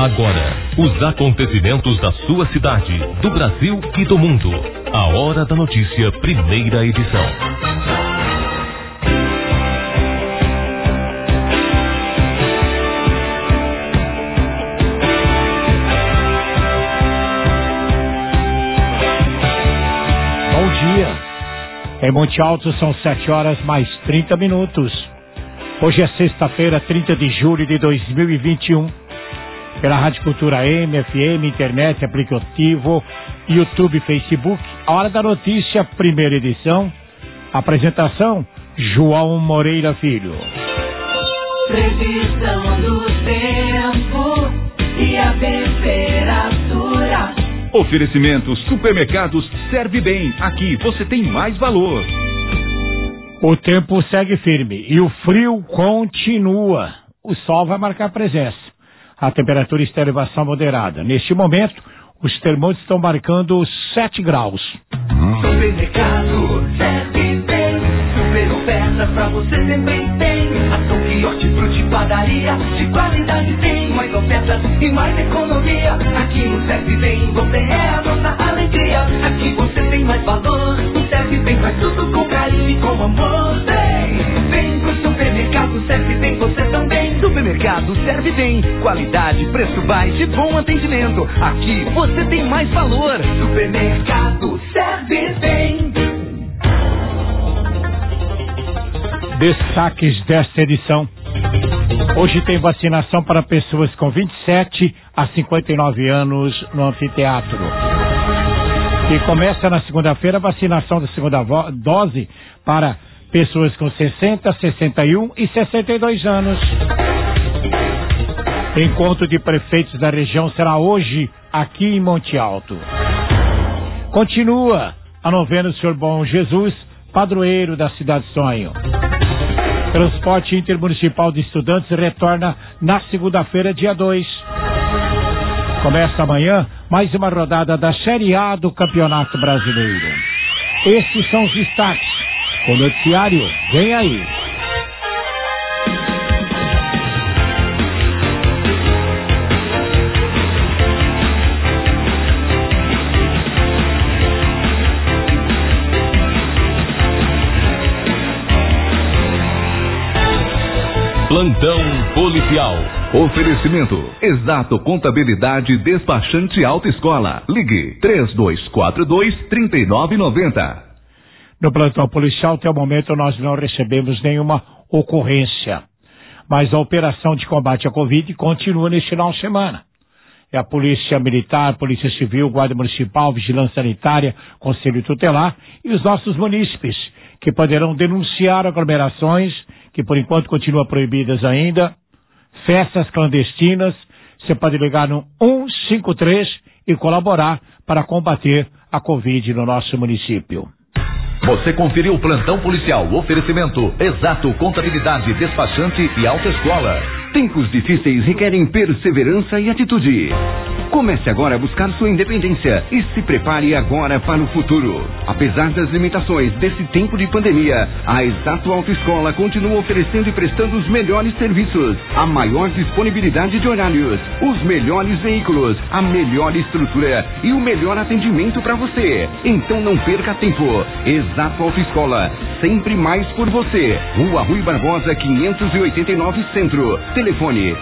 Agora, os acontecimentos da sua cidade, do Brasil e do mundo. A Hora da Notícia, primeira edição. Bom dia. Em Monte Alto são 7 horas mais 30 minutos. Hoje é sexta-feira, 30 de julho de 2021. Pela Rádio Cultura AM, FM, internet, aplicativo, YouTube, Facebook. A Hora da Notícia, primeira edição. Apresentação, João Moreira Filho. Previsão do tempo e a temperatura. Oferecimento Supermercados Serve Bem. Aqui você tem mais valor. O tempo segue firme e o frio continua. O sol vai marcar presença. A temperatura está em elevação moderada. Neste momento, os termômetros estão marcando 7 graus. Supermercado Serve Bem. Super ofertas pra você sempre tem. Ação, quiosque, fruta e padaria. De qualidade tem. Mais ofertas e mais economia. Aqui no Serve Bem você é a nossa alegria. Aqui você tem mais valor. No Serve Bem faz tudo com carinho e com amor. Vem pro supermercado Serve Bem você também. Supermercado Serve Bem. Qualidade, preço baixo e bom atendimento. Aqui você tem mais valor. Supermercado Serve Bem. Destaques desta edição. Hoje tem vacinação para pessoas com 27 a 59 anos no anfiteatro. E começa na segunda-feira a vacinação da segunda dose para pessoas com 60, 61 e 62 anos. Encontro de prefeitos da região será hoje aqui em Monte Alto. Continua a novena do Senhor Bom Jesus, padroeiro da Cidade Sonho. Transporte intermunicipal de estudantes retorna na segunda-feira, dia 2. Começa amanhã mais uma rodada da Série A do Campeonato Brasileiro. Esses são os destaques. O noticiário vem aí. Plantão policial. Oferecimento Exato Contabilidade Despachante Autoescola. Ligue 3242-3990. No plantão policial, até o momento, nós não recebemos nenhuma ocorrência. Mas a operação de combate à Covid continua neste final de semana. É a Polícia Militar, Polícia Civil, Guarda Municipal, Vigilância Sanitária, Conselho Tutelar e os nossos munícipes, que poderão denunciar aglomerações que por enquanto continuam proibidas ainda, festas clandestinas. Você pode ligar no 153 e colaborar para combater a Covid no nosso município. Você conferiu o Plantão Policial. Oferecimento Exato Contabilidade Despachante e Autoescola. Tempos difíceis requerem perseverança e atitude. Comece agora a buscar sua independência e se prepare agora para o futuro. Apesar das limitações desse tempo de pandemia, a Exato Autoescola continua oferecendo e prestando os melhores serviços, a maior disponibilidade de horários, os melhores veículos, a melhor estrutura e o melhor atendimento para você. Então não perca tempo. Exato Autoescola, sempre mais por você. Rua Rui Barbosa, 589 Centro. Telefone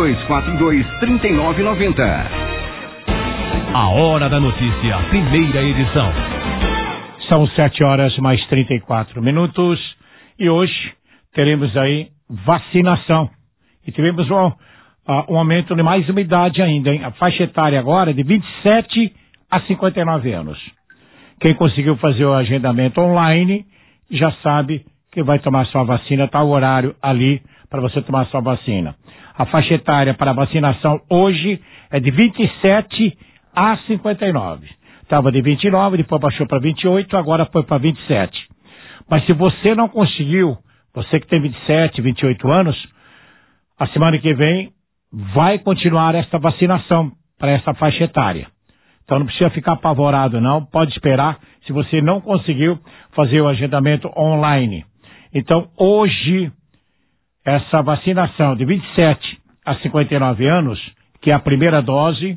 3242-3990. A Hora da Notícia, primeira edição. São 7 horas mais 34 minutos e hoje teremos aí vacinação. E tivemos um aumento de mais uma idade ainda, hein? A faixa etária agora é de 27 a 59 anos. Quem conseguiu fazer o agendamento online já sabe que vai tomar sua vacina, está o horário ali para você tomar sua vacina. A faixa etária para vacinação hoje é de 27 a 59. Estava de 29, depois baixou para 28, agora foi para 27. Mas se você não conseguiu, você que tem 27, 28 anos, a semana que vem vai continuar esta vacinação para essa faixa etária. Então não precisa ficar apavorado não, pode esperar se você não conseguiu fazer o agendamento online. Então hoje, essa vacinação de 27 a 59 anos, que é a primeira dose,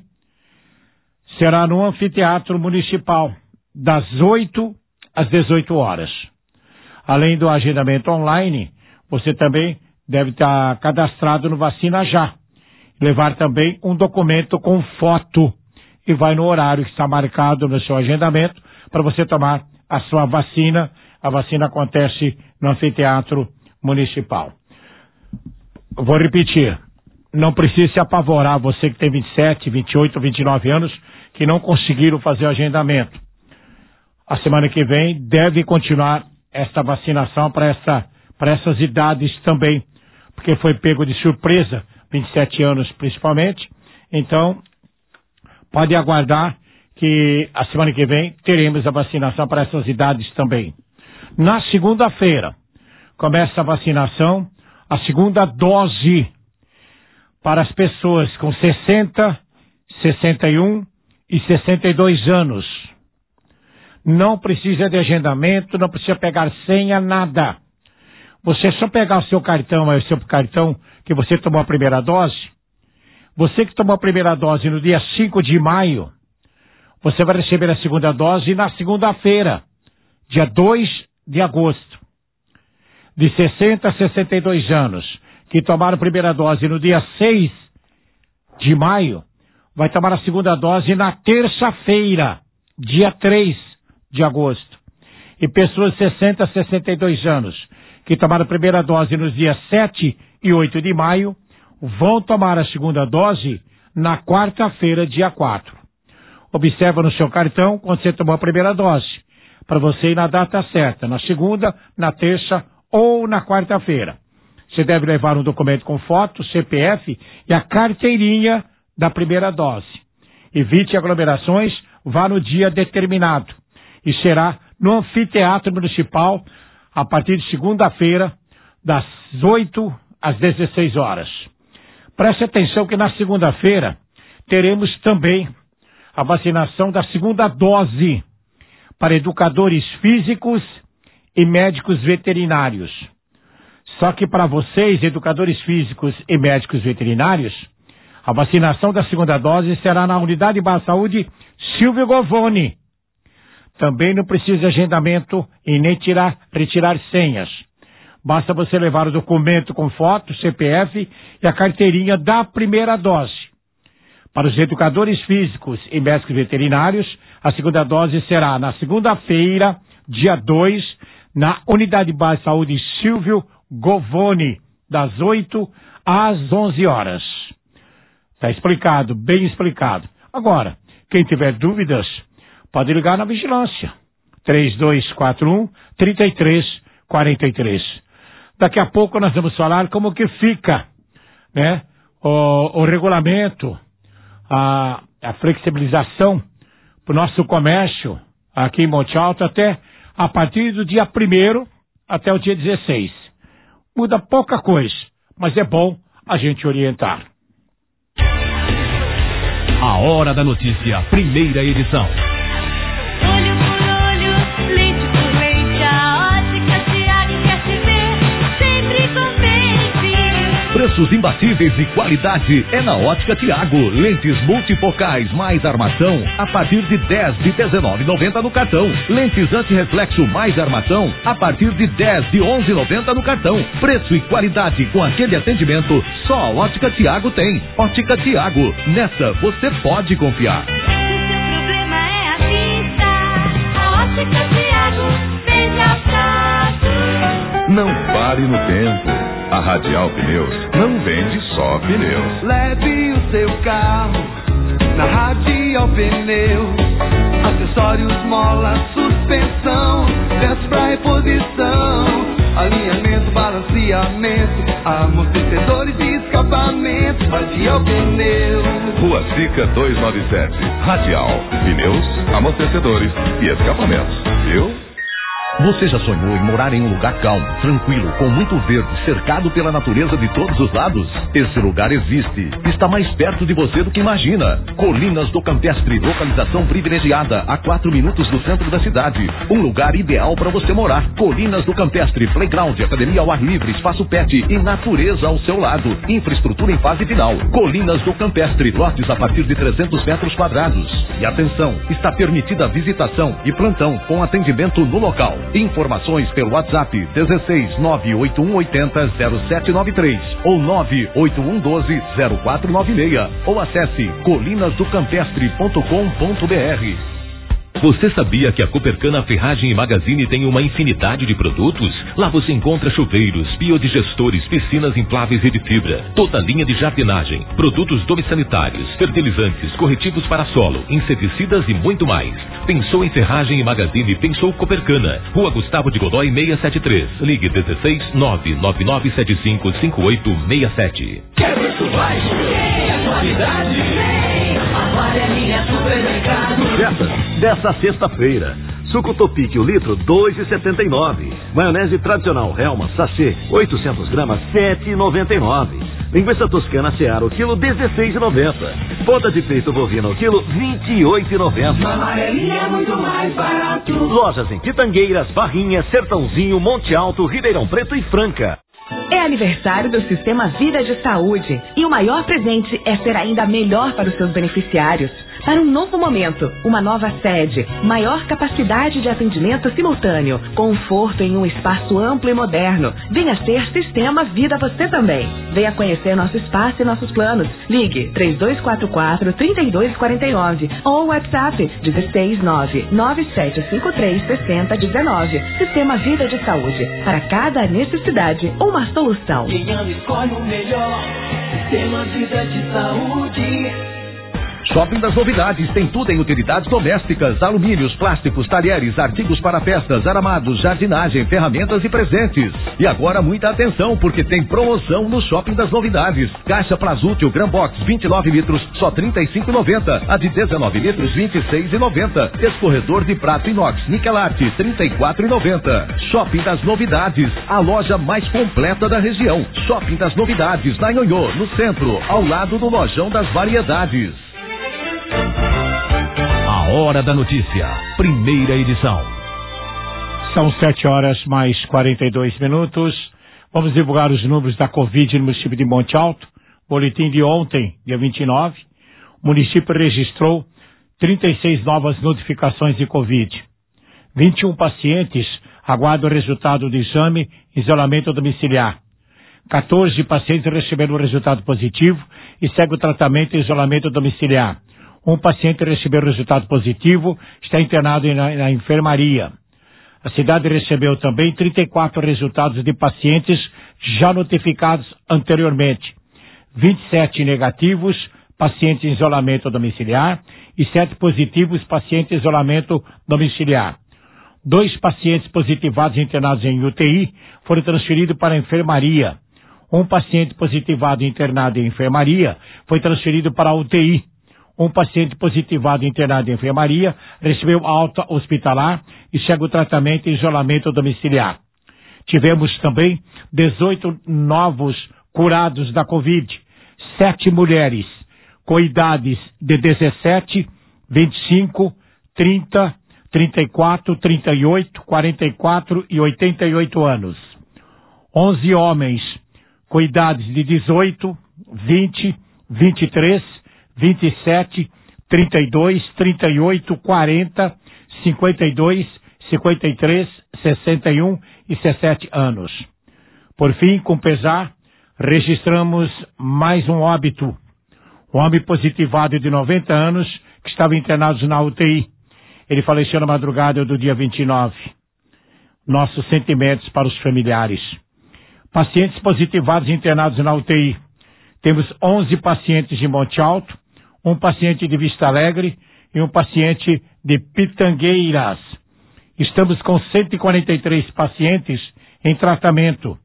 será no Anfiteatro Municipal, das 8 às 18 horas. Além do agendamento online, você também deve estar cadastrado no Vacina Já. Levar também um documento com foto e vai no horário que está marcado no seu agendamento para você tomar a sua vacina. A vacina acontece no Anfiteatro Municipal. Vou repetir, não precisa se apavorar, você que tem 27, 28, 29 anos, que não conseguiram fazer o agendamento. A semana que vem deve continuar esta vacinação para essas idades também, porque foi pego de surpresa, 27 anos principalmente. Então, pode aguardar que a semana que vem teremos a vacinação para essas idades também. Na segunda-feira, começa a vacinação, a segunda dose para as pessoas com 60, 61 e 62 anos. Não precisa de agendamento, não precisa pegar senha, nada. Você só pegar o seu cartão que você tomou a primeira dose. Você que tomou a primeira dose no dia 5 de maio, você vai receber a segunda dose na segunda-feira, dia 2 de agosto. De 60 a 62 anos, que tomaram a primeira dose no dia 6 de maio, vai tomar a segunda dose na terça-feira, dia 3 de agosto. E pessoas de 60 a 62 anos, que tomaram a primeira dose nos dias 7 e 8 de maio, vão tomar a segunda dose na quarta-feira, dia 4. Observa no seu cartão quando você tomou a primeira dose, para você ir na data certa, na segunda, na terça ou na quarta-feira. Você deve levar um documento com foto, CPF e a carteirinha da primeira dose. Evite aglomerações, vá no dia determinado. E será no Anfiteatro Municipal, a partir de segunda-feira, das 8 às 16 horas. Preste atenção que na segunda-feira teremos também a vacinação da segunda dose para educadores físicos e médicos veterinários. Só que para vocês, educadores físicos e médicos veterinários, a vacinação da segunda dose será na Unidade Básica de Saúde Silvio Govoni. Também não precisa de agendamento e nem retirar senhas. Basta você levar o documento com foto, CPF e a carteirinha da primeira dose. Para os educadores físicos e médicos veterinários, a segunda dose será na segunda-feira, dia 2, na Unidade Básica de Saúde Silvio Govoni, das 8 às 11 horas. Está explicado, bem explicado. Agora, quem tiver dúvidas, pode ligar na vigilância. 3241-3343. Daqui a pouco nós vamos falar como que fica, né, o regulamento, a flexibilização para o nosso comércio aqui em Monte Alto até a partir do dia 1º até o dia 16. Muda pouca coisa, mas é bom a gente orientar. A Hora da Notícia, primeira edição. Olho por olho, leite por leite, a Ótica Tiago quer te ver, sempre contente. Preços imbatíveis e qualidade é na Ótica Tiago. Lentes multifocais mais armação a partir de 10 de R$19,90 no cartão. Lentes antirreflexo mais armação a partir de 10 de R$11,90 no cartão. Preço e qualidade com aquele atendimento só a Ótica Tiago tem. Ótica Tiago, nessa você pode confiar. Se o seu problema é a vista, a Ótica Tiago vem atrás. Não pare no tempo. A Radial Pneus não vende só pneus. Leve o seu carro na Radial Pneus. Acessórios, mola, suspensão, peças pra reposição, alinhamento, balanceamento, amortecedores e escapamento. Radial Pneus. Rua Sica 297. Radial Pneus, amortecedores e escapamentos. Viu? Você já sonhou em morar em um lugar calmo, tranquilo, com muito verde, cercado pela natureza de todos os lados? Esse lugar existe. Está mais perto de você do que imagina. Colinas do Campestre, localização privilegiada, a 4 minutos do centro da cidade. Um lugar ideal para você morar. Colinas do Campestre, playground, academia ao ar livre, espaço pet e natureza ao seu lado. Infraestrutura em fase final. Colinas do Campestre, lotes a partir de 300 metros quadrados. E atenção, está permitida a visitação e plantão com atendimento no local. Informações pelo WhatsApp 16 98180 0793 ou 98112 0496 ou acesse colinasdocampestre.com.br. Você sabia que a Copercana Ferragem e Magazine tem uma infinidade de produtos? Lá você encontra chuveiros, biodigestores, piscinas infláveis e de fibra, toda linha de jardinagem, produtos domissanitários, fertilizantes, corretivos para solo, inseticidas e muito mais. Pensou em Ferragem e Magazine, pensou Copercana. Rua Gustavo de Godoy 673. Ligue 16 99975 5867. Quer preço baixo? É qualidade? Amarelinha Supermercado. Dessa sexta-feira. Suco Topic, o litro, R$ 2,79. Maionese tradicional Helma, sachê, 800 gramas, R$ 7,99. Linguiça toscana Seara, o quilo, R$ 16,90. Ponta de peito bovino, o quilo, R$ 28,90. Amarelinha é muito mais barato. Lojas em Pitangueiras, Barrinha, Sertãozinho, Monte Alto, Ribeirão Preto e Franca. É aniversário do Sistema Vida de Saúde e o maior presente é ser ainda melhor para os seus beneficiários. Para um novo momento, uma nova sede, maior capacidade de atendimento simultâneo, conforto em um espaço amplo e moderno. Venha ser Sistema Vida você também. Venha conhecer nosso espaço e nossos planos. Ligue 3244-3249 ou WhatsApp 16997536019. Sistema Vida de Saúde. Para cada necessidade, uma solução. Quem ama escolhe o melhor. Sistema Vida de Saúde. Shopping das Novidades tem tudo em utilidades domésticas, alumínios, plásticos, talheres, artigos para festas, aramados, jardinagem, ferramentas e presentes. E agora muita atenção, porque tem promoção no Shopping das Novidades. Caixa Plazútil Gran Box 29 litros, só R$ 35,90. A de 19 litros, R$ 26,90. Escorredor de prato inox Nikelarte, R$ 34,90. Shopping das Novidades, a loja mais completa da região. Shopping das Novidades, na Nhonhô, no centro, ao lado do Lojão das Variedades. A Hora da Notícia, primeira edição. São 7h mais 42 minutos. Vamos divulgar os números da Covid no município de Monte Alto. Boletim de ontem, dia 29. O município registrou 36 novas notificações de Covid. 21 pacientes aguardam o resultado do exame em isolamento domiciliar. 14 pacientes receberam o resultado positivo e segue o tratamento em isolamento domiciliar. Um paciente recebeu o resultado positivo, está internado na enfermaria. A cidade recebeu também 34 resultados de pacientes já notificados anteriormente. 27 negativos, pacientes em isolamento domiciliar, e 7 positivos, pacientes em isolamento domiciliar. 2 pacientes positivados internados em UTI foram transferidos para a enfermaria. Um paciente positivado internado em enfermaria foi transferido para a UTI. Um paciente positivado internado em enfermaria recebeu alta hospitalar e segue o tratamento em isolamento domiciliar. Tivemos também 18 novos curados da Covid, 7 mulheres com idades de 17, 25, 30, 34, 38, 44 e 88 anos. 11 homens com idades de 18, 20, 23, 27, 32, 38, 40, 52, 53, 61 e 17 anos. Por fim, com pesar, registramos mais um óbito. Um homem positivado de 90 anos que estava internado na UTI. Ele faleceu na madrugada do dia 29. Nossos sentimentos para os familiares. Pacientes positivados internados na UTI. Temos 11 pacientes de Monte Alto, um paciente de Vista Alegre e um paciente de Pitangueiras. Estamos com 143 pacientes em tratamento.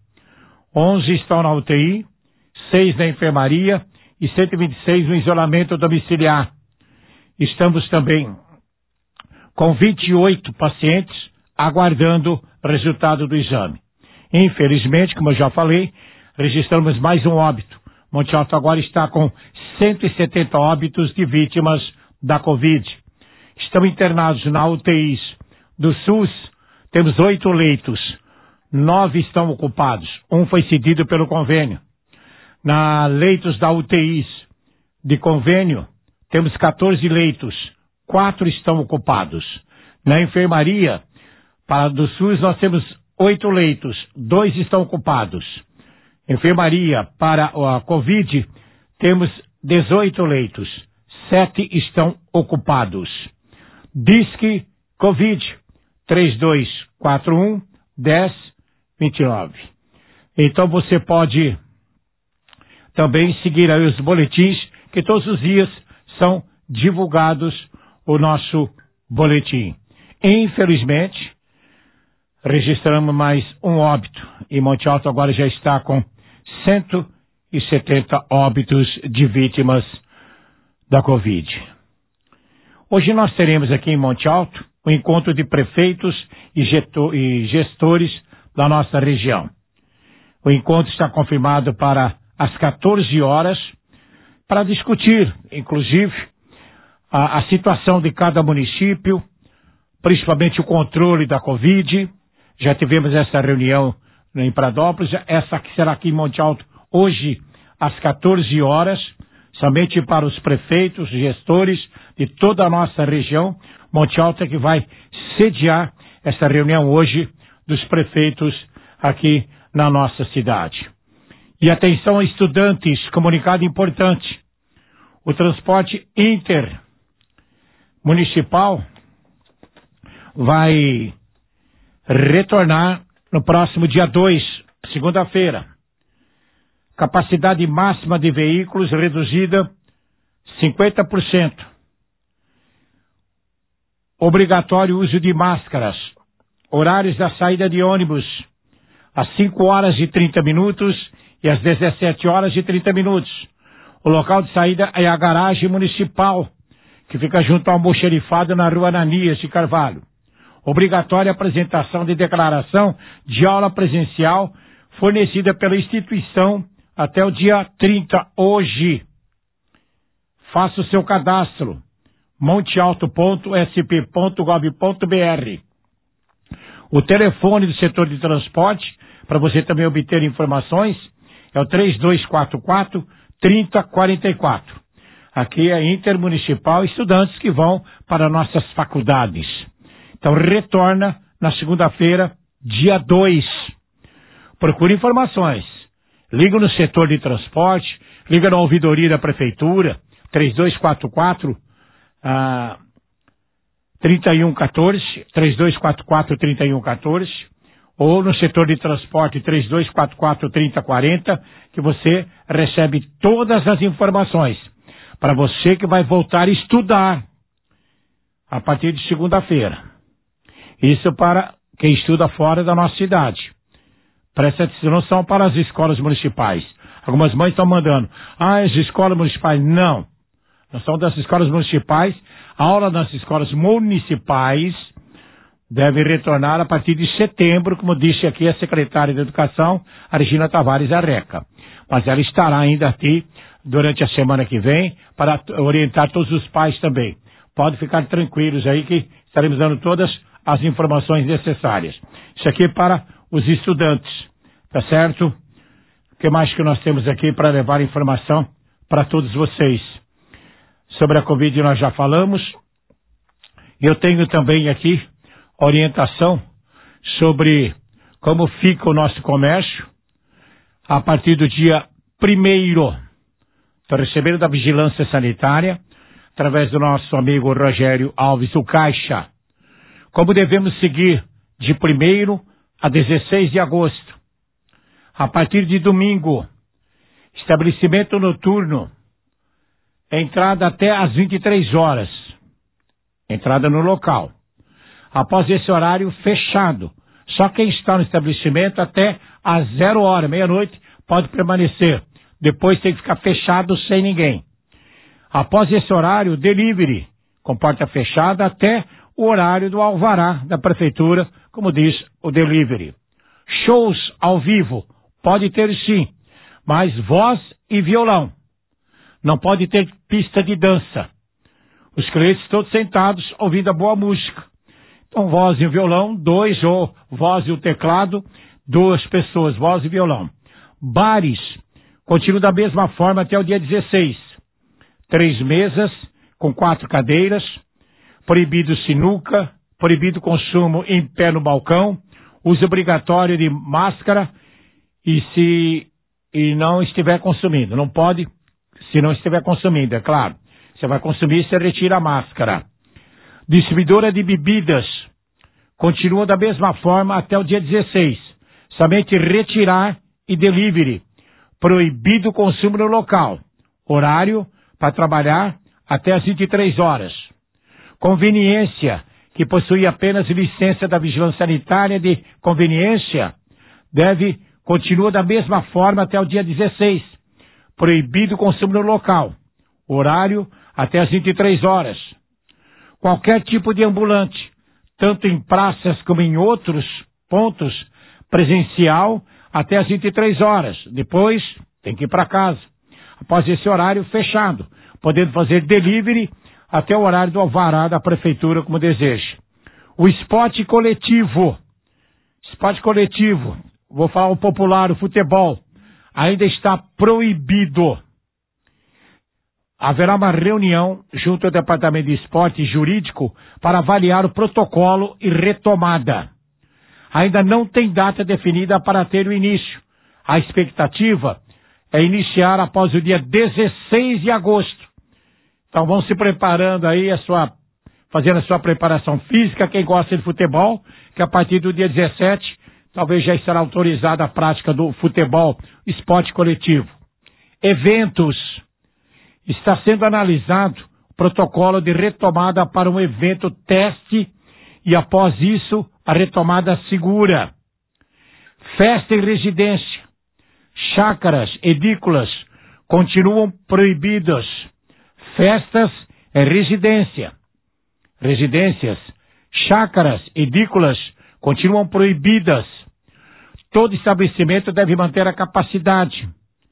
11 estão na UTI, 6 na enfermaria e 126 no isolamento domiciliar. Estamos também com 28 pacientes aguardando o resultado do exame. Infelizmente, como eu já falei, registramos mais um óbito. Monte Alto agora está com 170 óbitos de vítimas da Covid. Estão internados na UTIs do SUS, temos 8 leitos, 9 estão ocupados, um foi cedido pelo convênio. Na leitos da UTIs de convênio, temos 14 leitos, 4 estão ocupados. Na enfermaria do SUS nós temos 8 leitos, 2 estão ocupados. Enfermaria para a Covid temos 18 leitos, 7 estão ocupados. Disque Covid 3241-1029. Então você pode também seguir aí os boletins, que todos os dias são divulgados o nosso boletim. Infelizmente, registramos mais um óbito e Monte Alto agora já está com 170 óbitos de vítimas da Covid. Hoje nós teremos aqui em Monte Alto o encontro de prefeitos e gestores da nossa região. O encontro está confirmado para as 14 horas para discutir, inclusive, a situação de cada município, principalmente o controle da Covid. Já tivemos essa reunião em Pradópolis, essa que será aqui em Monte Alto hoje às 14 horas, somente para os prefeitos, gestores de toda a nossa região. Monte Alto é que vai sediar essa reunião hoje dos prefeitos aqui na nossa cidade. E atenção, estudantes, comunicado importante. O transporte intermunicipal vai retornar no próximo dia 2, segunda-feira. Capacidade máxima de veículos reduzida 50%. Obrigatório uso de máscaras. Horários da saída de ônibus às 5 horas e 30 minutos e às 17 horas e 30 minutos. O local de saída é a garagem municipal, que fica junto ao almoxerifado na rua Ananias de Carvalho. Obrigatória apresentação de declaração de aula presencial fornecida pela instituição até o dia 30, hoje. Faça o seu cadastro. montealto.sp.gov.br. O telefone do setor de transporte, para você também obter informações, é o 3244-3044. Aqui é intermunicipal, estudantes que vão para nossas faculdades. Então retorna na segunda-feira, dia 2. Procure informações. Liga no setor de transporte, liga na ouvidoria da prefeitura, 3244 3114, 3244-3114, ou no setor de transporte 3244-3040, que você recebe todas as informações para você que vai voltar a estudar a partir de segunda-feira. Isso para quem estuda fora da nossa cidade. Presta atenção, não são para as escolas municipais. Algumas mães estão mandando, as escolas municipais, não. Não são das escolas municipais. A aula das escolas municipais deve retornar a partir de setembro, como disse aqui a secretária de Educação, a Regina Tavares Arreca. Mas ela estará ainda aqui durante a semana que vem para orientar todos os pais também. Pode ficar tranquilos aí que estaremos dando todas as informações necessárias. Isso aqui é para os estudantes, tá certo? O que mais que nós temos aqui para levar informação para todos vocês? Sobre a Covid nós já falamos. Eu tenho também aqui orientação sobre como fica o nosso comércio a partir do dia 1º. Estou recebendo da Vigilância Sanitária, através do nosso amigo Rogério Alves, do Caixa. Como devemos seguir de 1º a 16 de agosto. A partir de domingo, estabelecimento noturno, entrada até às 23 horas. Entrada no local. Após esse horário, fechado. Só quem está no estabelecimento até às 0 hora, meia-noite, pode permanecer. Depois tem que ficar fechado sem ninguém. Após esse horário, delivery, com porta fechada até o horário do alvará da prefeitura, como diz o delivery. Shows ao vivo, pode ter sim, mas voz e violão. Não pode ter pista de dança. Os clientes todos sentados ouvindo a boa música. Então, voz e violão, 2, ou voz e o teclado, 2 pessoas, voz e violão. Bares, continuam da mesma forma até o dia 16. 3 mesas com 4 cadeiras, proibido sinuca, proibido consumo em pé no balcão, uso obrigatório de máscara e não estiver consumindo. Não pode, se não estiver consumindo, é claro. Você vai consumir, você retira a máscara. Distribuidora de bebidas continua da mesma forma até o dia 16. Somente retirar e delivery. Proibido o consumo no local. Horário para trabalhar até às 23 horas. Conveniência, que possui apenas licença da Vigilância Sanitária de conveniência, continua da mesma forma até o dia 16. Proibido o consumo no local. Horário até às 23 horas. Qualquer tipo de ambulante, tanto em praças como em outros pontos, presencial até às 23 horas. Depois tem que ir para casa. Após esse horário fechado, podendo fazer delivery até o horário do alvará da prefeitura, como deseja. O esporte coletivo. Esporte coletivo, vou falar o popular, o futebol, ainda está proibido. Haverá uma reunião junto ao Departamento de Esporte Jurídico para avaliar o protocolo e retomada. Ainda não tem data definida para ter o início. A expectativa é iniciar após o dia 16 de agosto. Então vão se preparando aí, fazendo a sua preparação física, quem gosta de futebol, que a partir do dia 17, talvez já estará autorizada a prática do futebol, esporte coletivo. Eventos. Está sendo analisado o protocolo de retomada para um evento teste e após isso a retomada segura. Festa em residência, chácaras, edículas continuam proibidas. Festas em residências, chácaras, edículas continuam proibidas. Todo estabelecimento deve manter a capacidade,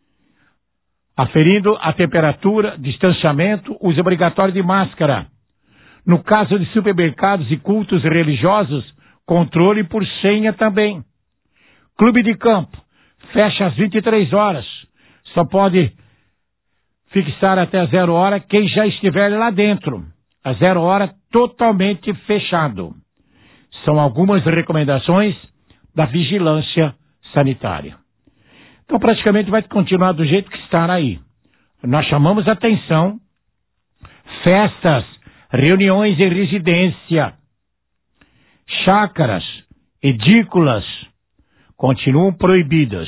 aferindo a temperatura, distanciamento, uso obrigatório de máscara. No caso de supermercados e cultos religiosos, controle por senha também. Clube de campo, fecha às 23 horas. Só pode fixar até 0 hora quem já estiver lá dentro. A 0 hora totalmente fechado. São algumas recomendações da vigilância sanitária. Então praticamente vai continuar do jeito que está aí. Nós chamamos a atenção, festas, reuniões em residência, chácaras, edículas, continuam proibidas.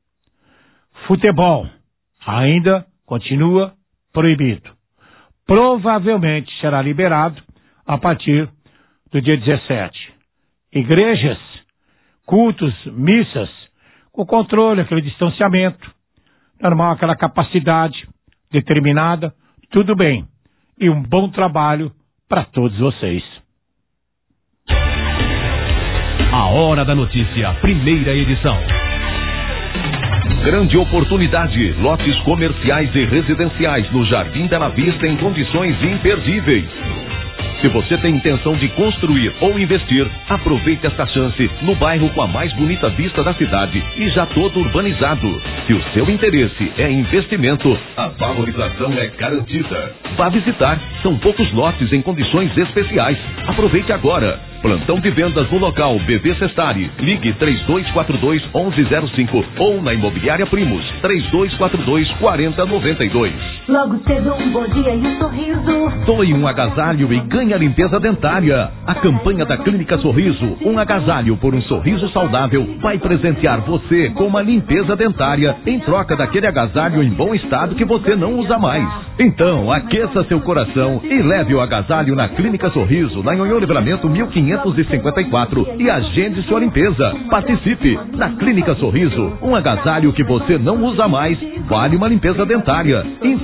Futebol ainda continua proibido. Provavelmente será liberado a partir do dia 17. Igrejas, cultos, missas, com controle, aquele distanciamento, normal, aquela capacidade determinada, tudo bem. E um bom trabalho para todos vocês. A Hora da Notícia, primeira edição. Grande oportunidade, lotes comerciais e residenciais no Jardim Bela Vista em condições imperdíveis. Se você tem intenção de construir ou investir, aproveite esta chance no bairro com a mais bonita vista da cidade e já todo urbanizado. Se o seu interesse é investimento, a valorização é garantida. Vá visitar, são poucos lotes em condições especiais. Aproveite agora. Plantão de vendas no local BV Sestari. Ligue 3242-1105 ou na Imobiliária Primos 3242-4092. Logo cedo um bom dia e um sorriso. Doe um agasalho e ganhe a limpeza dentária. A campanha da Clínica Sorriso, um agasalho por um sorriso saudável, vai presentear você com uma limpeza dentária em troca daquele agasalho em bom estado que você não usa mais. Então, aqueça seu coração e leve o agasalho na Clínica Sorriso, na Nhonhô Livramento 1554 e agende sua limpeza. Participe! Na Clínica Sorriso, um agasalho que você não usa mais, vale uma limpeza dentária.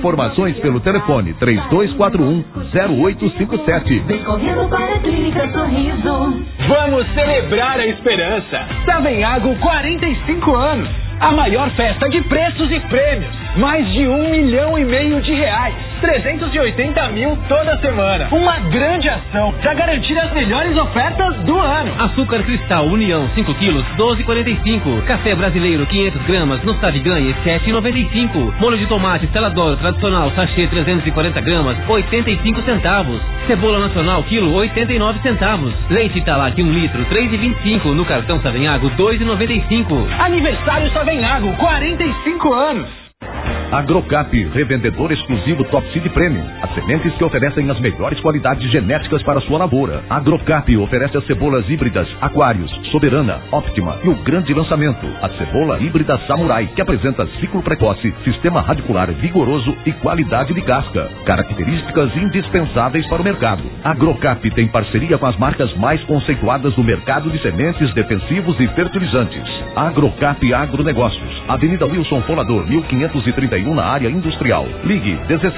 Informações pelo telefone 3241-0857. Vem correndo para a Clínica Sorriso. Vamos celebrar a esperança. Savenhago 45 anos. A maior festa de preços e prêmios. Mais de R$1,5 milhão de reais. 380 mil toda semana. Uma grande ação para garantir as melhores ofertas do ano. Açúcar Cristal União 5 quilos, 12,45. Café brasileiro 500 gramas no Saviganhe, 7,95. Molho de tomate Celador tradicional sachê 340 gramas, 85 centavos. Cebola nacional quilo, 89 centavos. Leite Italac 1 litro, 3,25. No cartão Savenhago, 2,95. Aniversário Savenhago, 45 anos. Agrocap, revendedor exclusivo Top Seed Premium. As sementes que oferecem as melhores qualidades genéticas para sua lavoura. Agrocap oferece as cebolas híbridas Aquários, Soberana, Optima e o grande lançamento, a cebola híbrida Samurai, que apresenta ciclo precoce, sistema radicular vigoroso e qualidade de casca. Características indispensáveis para o mercado. Agrocap tem parceria com as marcas mais conceituadas do mercado de sementes, defensivos e fertilizantes. Agrocap Agronegócios, Avenida Wilson Folador, 1531, na área industrial. Ligue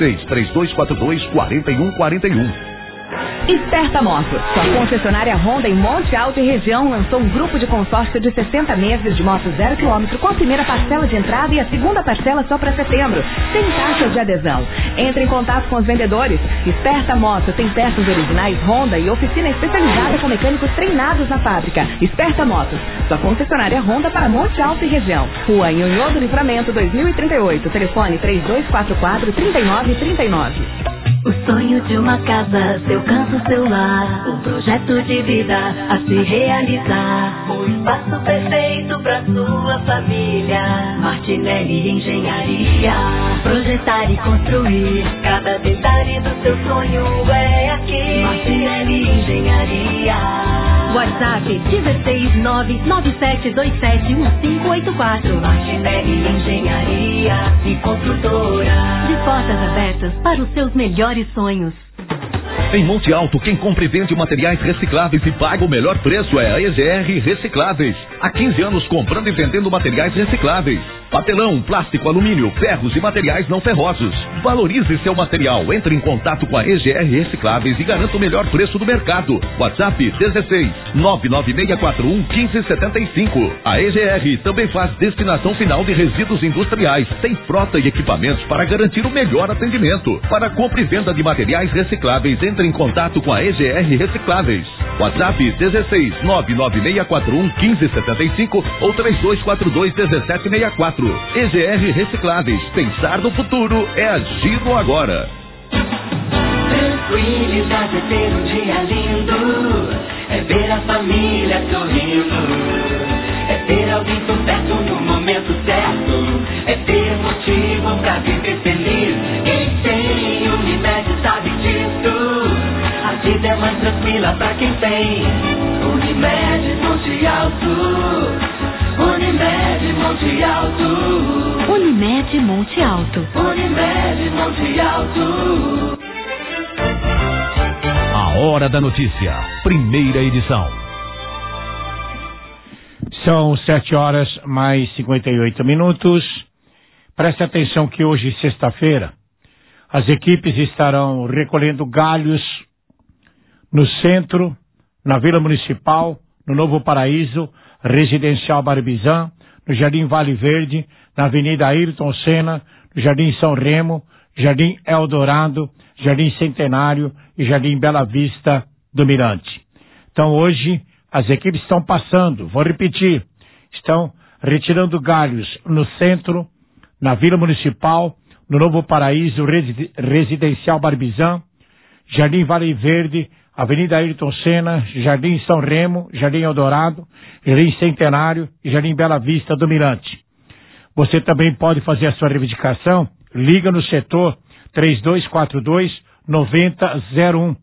16-3242-4141. Esperta Motos, sua concessionária Honda em Monte Alto e região, lançou um grupo de consórcio de 60 meses de moto 0 km com a primeira parcela de entrada e a segunda parcela só para setembro, sem taxas de adesão. Entre em contato com os vendedores. Esperta Motos tem peças originais Honda e oficina especializada com mecânicos treinados na fábrica. Esperta Motos, sua concessionária Honda para Monte Alto e região. Rua Nhonhô do Livramento 2038, telefone 3244-3939. O sonho de uma casa, seu canto, seu lar. Um projeto de vida a se realizar. Um espaço perfeito pra sua família. Martinelli Engenharia. Projetar e construir. Cada detalhe do seu sonho é aqui. Martinelli Engenharia. WhatsApp 16997271584. Martinelli Engenharia e Construtora. De portas abertas para os seus melhores sonhos. Em Monte Alto, quem compra e vende materiais recicláveis e paga o melhor preço é a EGR Recicláveis. Há 15 anos comprando e vendendo materiais recicláveis. Papelão, plástico, alumínio, ferros e materiais não ferrosos. Valorize seu material. Entre em contato com a EGR Recicláveis e garanta o melhor preço do mercado. WhatsApp 16-99641-1575. A EGR também faz destinação final de resíduos industriais. Tem frota e equipamentos para garantir o melhor atendimento. Para compra e venda de materiais recicláveis, entre em contato com a EGR Recicláveis. WhatsApp 16-99641-1575 ou 3242-1764. EGR Recicláveis. Pensar no futuro é agir no agora. Tranquilidade é ter um dia lindo. É ver a família sorrindo. É ter alguém por perto no momento certo. É ter motivo pra viver feliz. Quem tem Unimed sabe disso. A vida é mais tranquila pra quem tem Unimed Monte Alto. Unimed Monte Alto. Unimed Monte Alto. Unimed Monte Alto. A Hora da Notícia, primeira edição. São 7h mais 58. Preste atenção que hoje, sexta-feira, as equipes estarão recolhendo galhos no centro, na Vila Municipal, no Novo Paraíso, Residencial Barbizan, no Jardim Vale Verde, na Avenida Ayrton Senna, no Jardim São Remo, Jardim Eldorado, Jardim Centenário e Jardim Bela Vista do Mirante. Então hoje as equipes estão passando, vou repetir, estão retirando galhos no centro, na Vila Municipal, no Novo Paraíso, Residencial Barbizan, Jardim Vale Verde, Avenida Ayrton Senna, Jardim São Remo, Jardim Eldorado, Jardim Centenário e Jardim Bela Vista do Mirante. Você também pode fazer a sua reivindicação, liga no setor 3242-9001,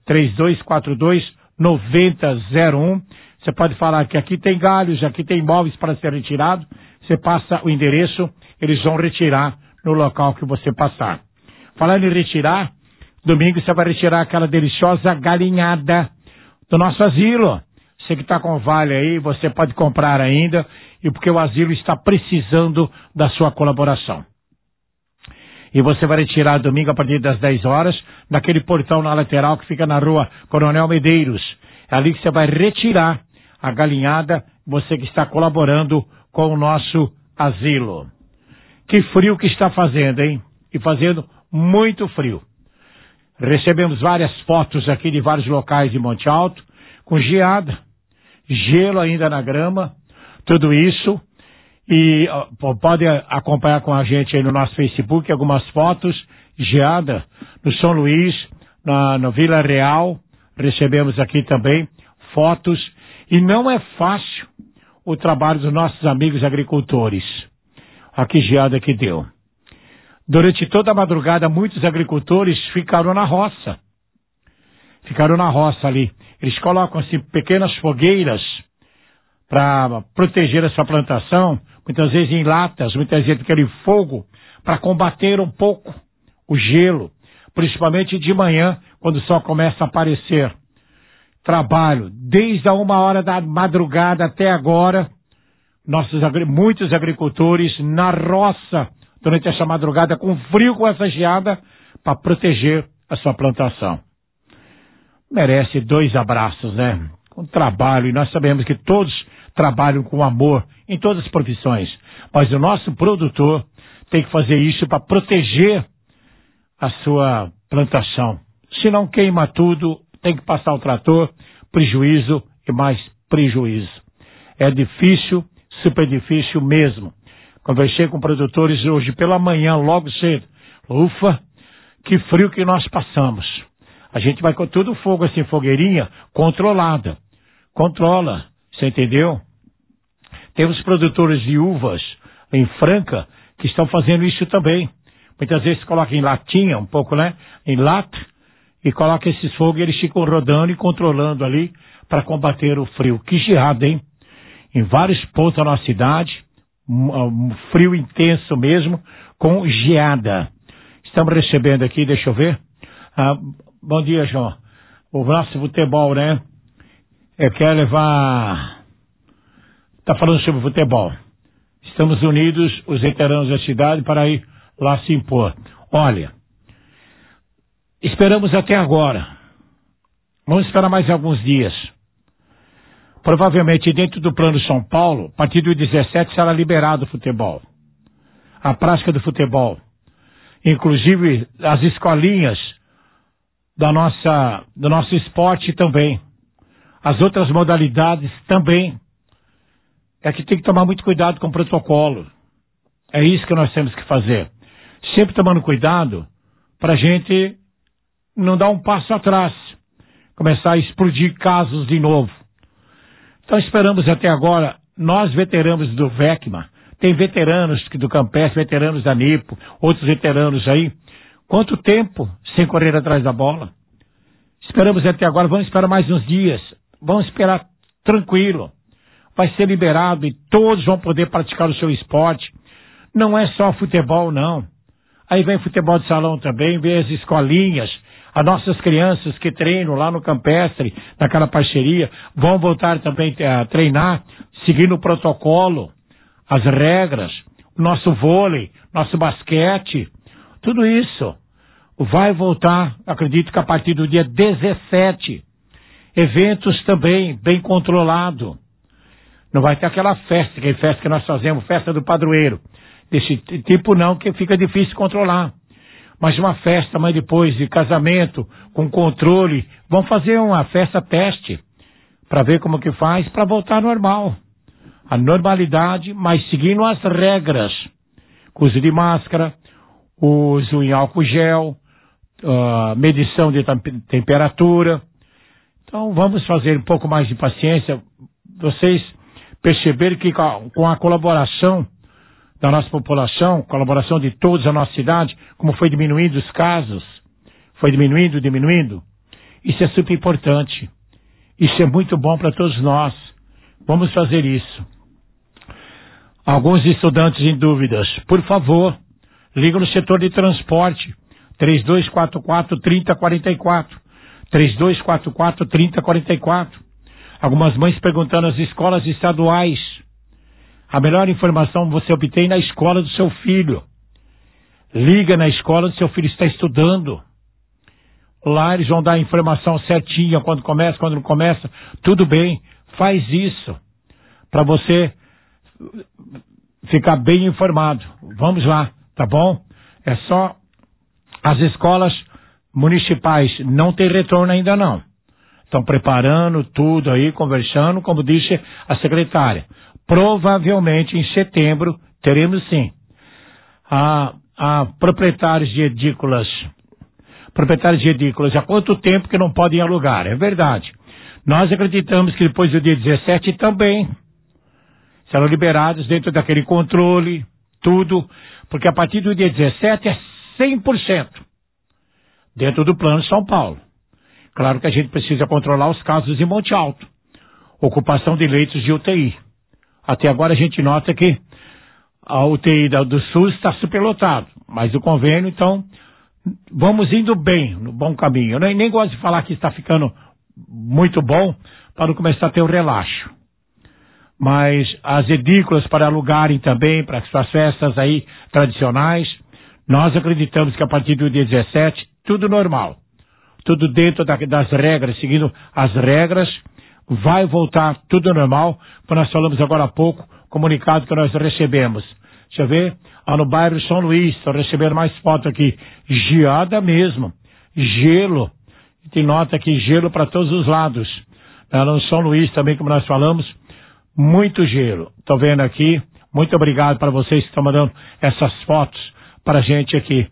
3242-9001. Você pode falar que aqui tem galhos, aqui tem imóveis para ser retirado. Você passa o endereço, eles vão retirar no local que você passar. Falando em retirar, domingo você vai retirar aquela deliciosa galinhada do nosso asilo. Você que está com vale aí, você pode comprar ainda, e porque o asilo está precisando da sua colaboração. E você vai retirar domingo a partir das 10 horas, naquele portão na lateral que fica na rua Coronel Medeiros. É ali que você vai retirar a galinhada, você que está colaborando com o nosso asilo. Que frio que está fazendo, hein? E fazendo muito frio. Recebemos várias fotos aqui de vários locais de Monte Alto, com geada, gelo ainda na grama, tudo isso. E pode acompanhar com a gente aí no nosso Facebook algumas fotos, geada no São Luís, na Vila Real. Recebemos aqui também fotos. E não é fácil o trabalho dos nossos amigos agricultores. Olha que geada que deu. Durante toda a madrugada, muitos agricultores ficaram na roça. Ficaram na roça ali. Eles colocam assim pequenas fogueiras para proteger a sua plantação, muitas vezes em latas, muitas vezes aquele fogo, para combater um pouco o gelo, principalmente de manhã, quando o sol começa a aparecer. Trabalho desde a 1h da madrugada até agora, muitos agricultores na roça, durante essa madrugada, com frio, com essa geada, para proteger a sua plantação. Merece 2 abraços, né? Com trabalho, e nós sabemos que todos trabalham com amor em todas as profissões, mas o nosso produtor tem que fazer isso para proteger a sua plantação. Se não queima tudo, tem que passar o trator, prejuízo e mais prejuízo. É difícil, super difícil mesmo. Conversei com produtores hoje pela manhã, logo cedo. Ufa, que frio que nós passamos. A gente vai com tudo fogo assim, fogueirinha, controlada. Controla, você entendeu? Temos produtores de uvas em Franca que estão fazendo isso também. Muitas vezes colocam em latinha, um pouco, né? Em lata, e colocam esses fogos e eles ficam rodando e controlando ali para combater o frio. Que geada, hein? Em vários pontos da nossa cidade, um frio intenso mesmo, com geada. Estamos recebendo aqui, deixa eu ver. Bom dia, João. O nosso futebol, né? Eu quero levar... Está falando sobre futebol. Estamos unidos, os veteranos da cidade, para ir lá se impor. Olha, esperamos até agora. Vamos esperar mais alguns dias. Provavelmente dentro do Plano São Paulo, a partir do 17 será liberado o futebol. A prática do futebol. Inclusive as escolinhas do nosso esporte também. As outras modalidades também. É que tem que tomar muito cuidado com o protocolo. É isso que nós temos que fazer. Sempre tomando cuidado para a gente não dar um passo atrás. Começar a explodir casos de novo. Então esperamos até agora, nós veteranos do VECMA, tem veteranos do Campestre, veteranos da NIPO, outros veteranos aí. Quanto tempo sem correr atrás da bola? Esperamos até agora, vamos esperar mais uns dias. Vamos esperar tranquilo. Vai ser liberado e todos vão poder praticar o seu esporte. Não é só futebol, não. Aí vem futebol de salão também, vem as escolinhas, as nossas crianças que treinam lá no Campestre, naquela parceria, vão voltar também a treinar, seguindo o protocolo, as regras, o nosso vôlei, nosso basquete, tudo isso vai voltar, acredito que a partir do dia 17. Eventos também, bem controlado. Não vai ter aquela festa que nós fazemos, festa do padroeiro. Desse tipo não, que fica difícil controlar. Mas uma festa, mas depois de casamento, com controle, vamos fazer uma festa teste, para ver como que faz, para voltar ao normal. A normalidade, mas seguindo as regras. Uso de máscara, uso em álcool gel, medição de temperatura. Então vamos fazer um pouco mais de paciência. Vocês perceberem que com a colaboração da nossa população, colaboração de todos a nossa cidade, como foi diminuindo os casos, foi diminuindo, isso é super importante. Isso é muito bom para todos nós. Vamos fazer isso. Alguns estudantes em dúvidas, por favor, liga no setor de transporte, 3244-3044, 3244-3044. Algumas mães perguntando às escolas estaduais. A melhor informação você obtém na escola do seu filho. Liga na escola onde seu filho está estudando. Lá eles vão dar a informação certinha, quando começa, quando não começa. Tudo bem, faz isso. Para você ficar bem informado. Vamos lá, tá bom? É só as escolas municipais não tem retorno ainda não. Estão preparando tudo aí, conversando, como disse a secretária. Provavelmente em setembro teremos sim. Proprietários de edículas, há quanto tempo que não podem alugar? É verdade. Nós acreditamos que depois do dia 17 também serão liberados dentro daquele controle, tudo, porque a partir do dia 17 é 100% dentro do plano São Paulo. Claro que a gente precisa controlar os casos em Monte Alto, ocupação de leitos de UTI. Até agora a gente nota que a UTI do SUS está superlotado, mas o convênio, então, vamos indo bem, no bom caminho. Eu nem gosto de falar que está ficando muito bom para não começar a ter um relaxo. Mas as edículas para alugarem também, para suas festas aí tradicionais, nós acreditamos que a partir do dia 17, tudo normal. Tudo dentro das regras, seguindo as regras, vai voltar tudo normal, como nós falamos agora há pouco, comunicado que nós recebemos. Deixa eu ver, no bairro São Luís, estou recebendo mais foto aqui, geada mesmo, gelo, tem nota aqui, gelo para todos os lados. No São Luís também, como nós falamos, muito gelo. Estou vendo aqui, muito obrigado para vocês que estão mandando essas fotos para a gente aqui.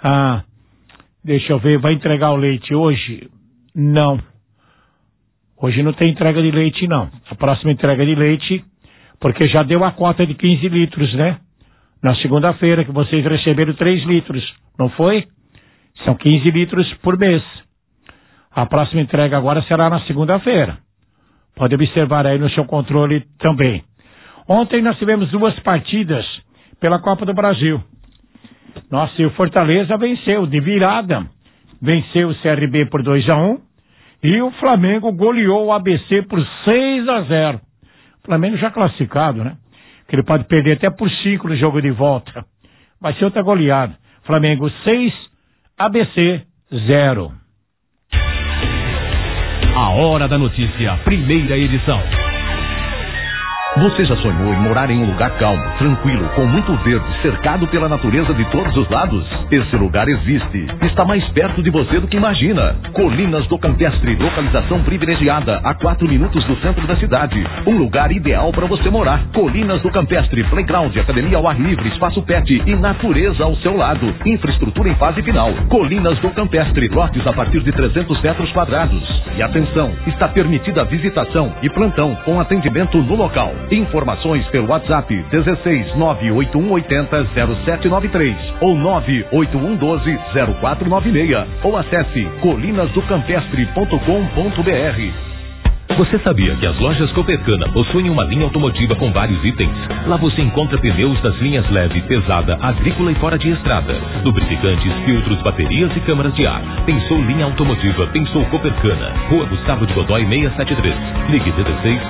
Deixa eu ver, vai entregar o leite hoje? Não. Hoje não tem entrega de leite, não. A próxima entrega de leite, porque já deu a cota de 15 litros, né? Na segunda-feira, que vocês receberam 3 litros, não foi? São 15 litros por mês. A próxima entrega agora será na segunda-feira. Pode observar aí no seu controle também. Ontem nós tivemos 2 partidas pela Copa do Brasil. Nossa, e o Fortaleza venceu de virada. Venceu o CRB por 2-1 e o Flamengo goleou o ABC por 6-0. O Flamengo já classificado, né? Que ele pode perder até por 5 no jogo de volta. Vai ser outra goleada. Flamengo 6, ABC 0. A Hora da Notícia, primeira edição. Você já sonhou em morar em um lugar calmo, tranquilo, com muito verde, cercado pela natureza de todos os lados? Esse lugar existe. Está mais perto de você do que imagina. Colinas do Campestre, localização privilegiada, a 4 minutos do centro da cidade. Um lugar ideal para você morar. Colinas do Campestre, playground, academia ao ar livre, espaço pet e natureza ao seu lado. Infraestrutura em fase final. Colinas do Campestre, lotes a partir de 300 metros quadrados. E atenção, está permitida a visitação e plantão com atendimento no local. Informações pelo WhatsApp 16 98180 0793 ou 98112 0496 ou acesse colinasdocampestre.com.br. Você sabia que as lojas Copercana possuem uma linha automotiva com vários itens? Lá você encontra pneus das linhas leve, pesada, agrícola e fora de estrada, lubrificantes, filtros, baterias e câmaras de ar. Pensou linha automotiva, pensou Copercana. Rua Gustavo de Godoy 673. Ligue 16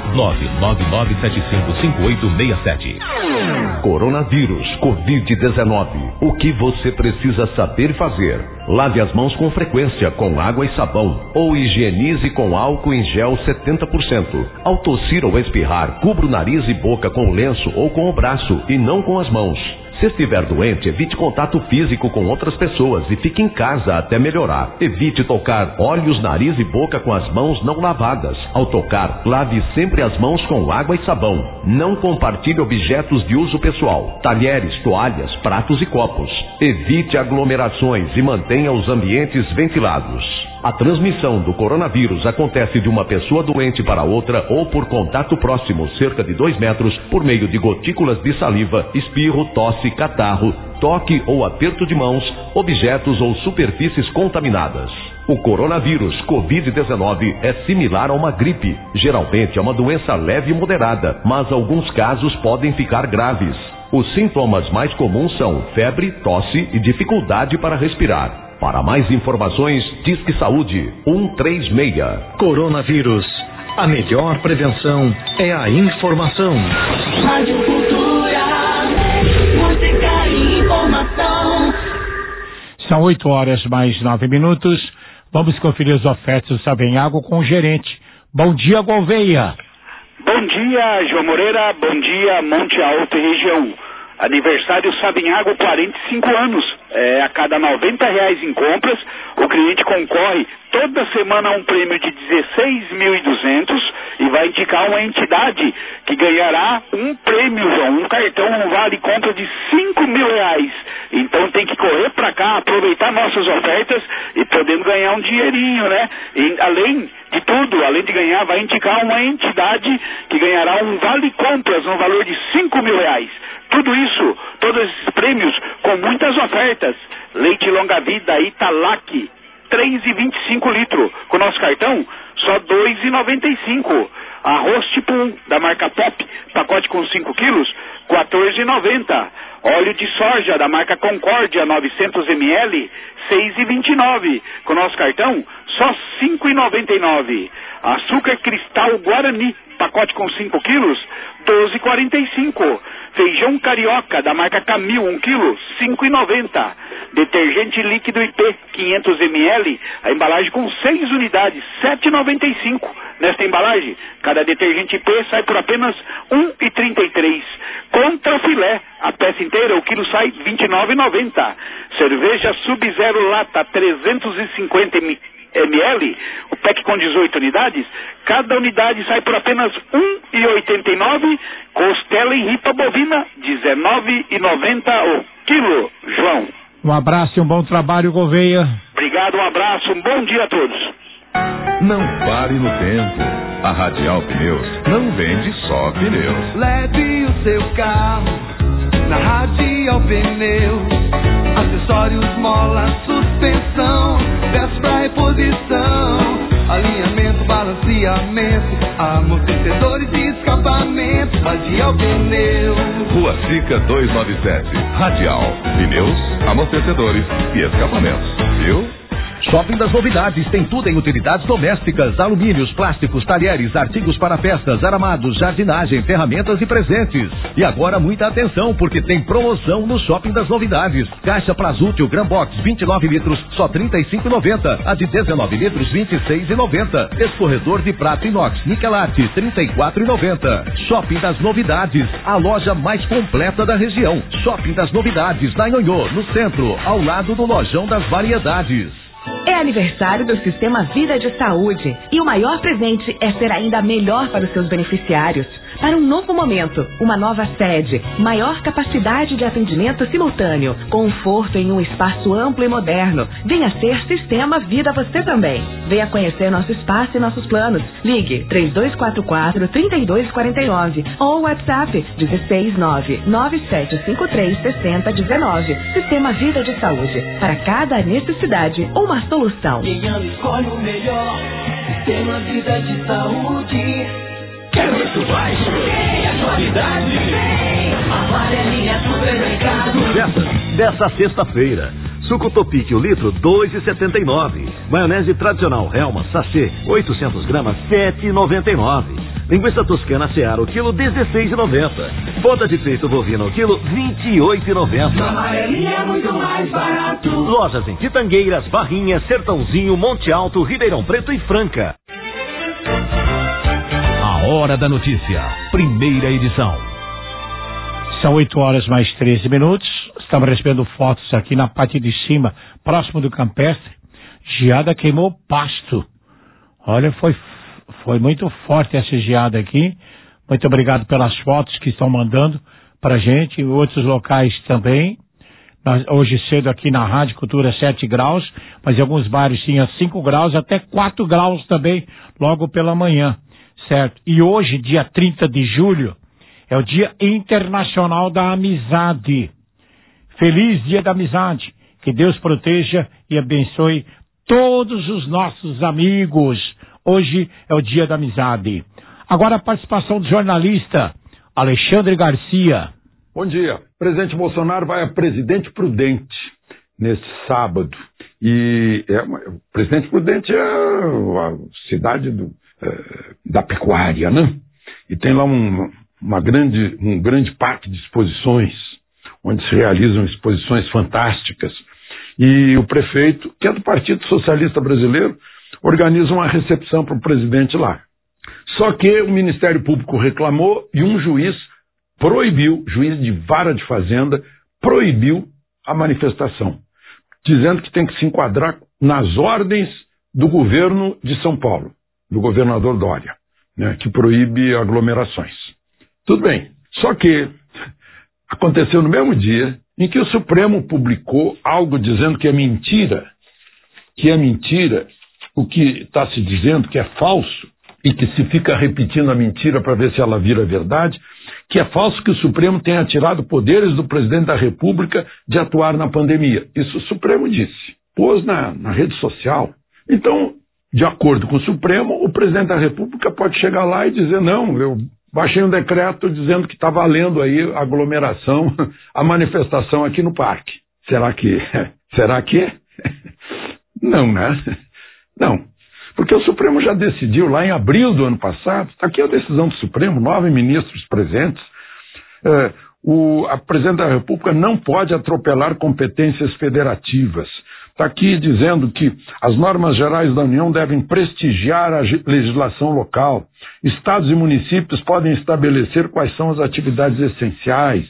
999755867. Coronavírus, Covid-19. O que você precisa saber fazer? Lave as mãos com frequência com água e sabão ou higienize com álcool em gel 70%. Ao tossir ou espirrar, cubra o nariz e boca com o lenço ou com o braço e não com as mãos. Se estiver doente, evite contato físico com outras pessoas e fique em casa até melhorar. Evite tocar olhos, nariz e boca com as mãos não lavadas. Ao tocar, lave sempre as mãos com água e sabão. Não compartilhe objetos de uso pessoal, talheres, toalhas, pratos e copos. Evite aglomerações e mantenha os ambientes ventilados. A transmissão do coronavírus acontece de uma pessoa doente para outra ou por contato próximo, cerca de 2 metros, por meio de gotículas de saliva, espirro, tosse, catarro, toque ou aperto de mãos, objetos ou superfícies contaminadas. O coronavírus Covid-19 é similar a uma gripe. Geralmente é uma doença leve e moderada, mas alguns casos podem ficar graves. Os sintomas mais comuns são febre, tosse e dificuldade para respirar. Para mais informações, Disque Saúde 136. Coronavírus. A melhor prevenção é a informação. Rádio Cultura, música e informação. São 8 horas mais 9 minutos. Vamos conferir as ofertas do Savenhago com o gerente. Bom dia, Gouveia. Bom dia, João Moreira. Bom dia, Monte Alto e região. Aniversário Savenhago, 45 anos. A cada R$90 em compras, o cliente concorre toda semana a um prêmio de 16.200 e vai indicar uma entidade que ganhará um prêmio, João, um cartão, um vale compra de R$5.000. Então tem que correr para cá, aproveitar nossas ofertas e podendo ganhar um dinheirinho, né? E, além de tudo, além de ganhar, vai indicar uma entidade que ganhará um vale compras no valor de R$5.000. Tudo isso, todos esses prêmios com muitas ofertas. Leite longa vida Italac, 3,25 litros. Com o nosso cartão, só 2,95. Arroz tipo 1, da marca Pop, pacote com 5 quilos, 14,90. Óleo de soja da marca Concórdia, 900 ml, 6,29. Com o nosso cartão, só 5,99. Açúcar cristal Guarani, pacote com 5 quilos, 12,45. Feijão carioca da marca Camil, 1 quilo, 5,90. Detergente líquido IP, 500 ml, a embalagem com 6 unidades, 7,95. Nesta embalagem, cada detergente IP sai por apenas 1,33. Contra o filé, a peça inteira, o quilo sai 29,90. Cerveja Sub-Zero lata, 350 ml, o pack com 18 unidades, cada unidade sai por apenas R$1,89. Costela em ripa bovina, R$19,90 o quilo, João. Um abraço e um bom trabalho, Gouveia. Obrigado, um abraço, um bom dia a todos. Não pare no tempo. A Radial Pneus não vende só pneus. Leve o seu carro na Radial Pneus. Acessórios, mola, suspensão, peças pra reposição, alinhamento, balanceamento, amortecedores e escapamento. Radial Pneus. Rua Sica 297. Radial Pneus, amortecedores e escapamentos. Viu? Shopping das Novidades tem tudo em utilidades domésticas, alumínios, plásticos, talheres, artigos para festas, aramados, jardinagem, ferramentas e presentes. E agora muita atenção, porque tem promoção no Shopping das Novidades. Caixa Prazútil Gran Box 29 litros, só R$ 35,90. A de 19 litros, R$ 26,90. Escorredor de prata inox Nikelate, R$ 34,90. Shopping das Novidades, a loja mais completa da região. Shopping das Novidades, na Nhonhô, no centro, ao lado do Lojão das Variedades. É aniversário do Sistema Vida de Saúde e o maior presente é ser ainda melhor para os seus beneficiários. Para um novo momento, uma nova sede, maior capacidade de atendimento simultâneo, conforto em um espaço amplo e moderno. Venha ser Sistema Vida você também. Venha conhecer nosso espaço e nossos planos. Ligue 3244-3249 ou WhatsApp 169-9753-6019. Sistema Vida de Saúde. Para cada necessidade, uma solução. Quem ama escolhe o melhor. Sistema Vida de Saúde. Quer muito mais? Tem a qualidade. Tem amarelinha supermercado. Dessa sexta-feira. Suco Topic, o litro, R$ 2,79. Maionese tradicional Helma, sachê, 800 gramas, R$ 7,99. Linguiça toscana Seara, o quilo, R$ 16,90. Ponta de peito bovino, o quilo, R$ 28,90. Amarelinha é muito mais barato. Lojas em Pitangueiras, Barrinha, Sertãozinho, Monte Alto, Ribeirão Preto e Franca. A Hora da Notícia, primeira edição. São 8 horas mais 13 minutos. Estamos recebendo fotos aqui na parte de cima, próximo do campestre. Geada queimou pasto. Olha, foi muito forte essa geada aqui. Muito obrigado pelas fotos que estão mandando pra gente. Outros locais também. Hoje cedo aqui na Rádio Cultura 7 graus, mas em alguns bairros tinha 5 graus, até 4 graus também, logo pela manhã. Certo? E hoje, dia 30 de julho, é o Dia Internacional da Amizade. Feliz Dia da Amizade. Que Deus proteja e abençoe todos os nossos amigos. Hoje é o Dia da Amizade. Agora a participação do jornalista Alexandre Garcia. Bom dia. O presidente Bolsonaro vai a Presidente Prudente neste sábado. E o Presidente Prudente é a cidade da pecuária, né? E tem lá um grande parque de exposições, onde se realizam exposições fantásticas. E o prefeito, que é do Partido Socialista Brasileiro, organiza uma recepção para o presidente lá. Só que o Ministério Público reclamou e um juiz proibiu, juiz de vara de fazenda, proibiu a manifestação, dizendo que tem que se enquadrar nas ordens do governo de São Paulo, do governador Dória, né, que proíbe aglomerações. Tudo bem, só que aconteceu no mesmo dia em que o Supremo publicou algo dizendo que é mentira, o que está se dizendo que é falso, e que se fica repetindo a mentira para ver se ela vira verdade, que é falso que o Supremo tenha tirado poderes do presidente da República de atuar na pandemia. Isso o Supremo disse, pôs na rede social. Então, de acordo com o Supremo, o presidente da República pode chegar lá e dizer, não, eu baixei um decreto dizendo que está valendo aí a aglomeração, a manifestação aqui no parque. Será que? Não, né? Não. Porque o Supremo já decidiu lá em abril do ano passado, está aqui a decisão do Supremo, 9 ministros presentes, a presidente da República não pode atropelar competências federativas. Está aqui dizendo que as normas gerais da União devem prestigiar a legislação local. Estados e municípios podem estabelecer quais são as atividades essenciais.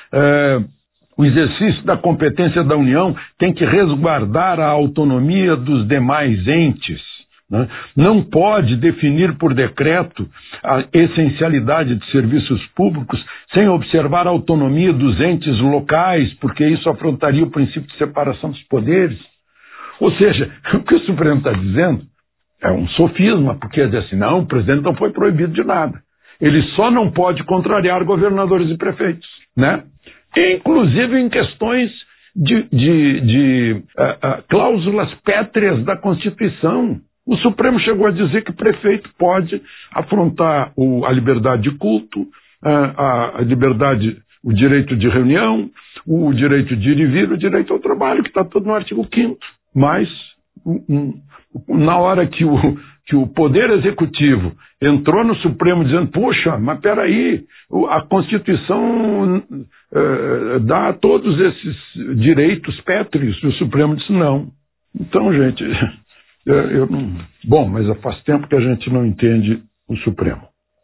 O exercício da competência da União tem que resguardar a autonomia dos demais entes. Não pode definir por decreto a essencialidade de serviços públicos sem observar a autonomia dos entes locais, porque isso afrontaria o princípio de separação dos poderes. Ou seja, o que o Supremo está dizendo é um sofisma, porque diz assim, não, o presidente não foi proibido de nada. Ele só não pode contrariar governadores e prefeitos, né? Inclusive em questões de cláusulas pétreas da Constituição. O Supremo chegou a dizer que o prefeito pode afrontar a liberdade de culto, a liberdade, o direito de reunião, o direito de ir e vir, o direito ao trabalho, que está tudo no artigo 5º. Mas, na hora que o Poder Executivo entrou no Supremo dizendo, puxa, mas peraí, a Constituição dá todos esses direitos pétreos, e o Supremo disse não. Então, gente... Bom, mas faz tempo que a gente não entende o Supremo.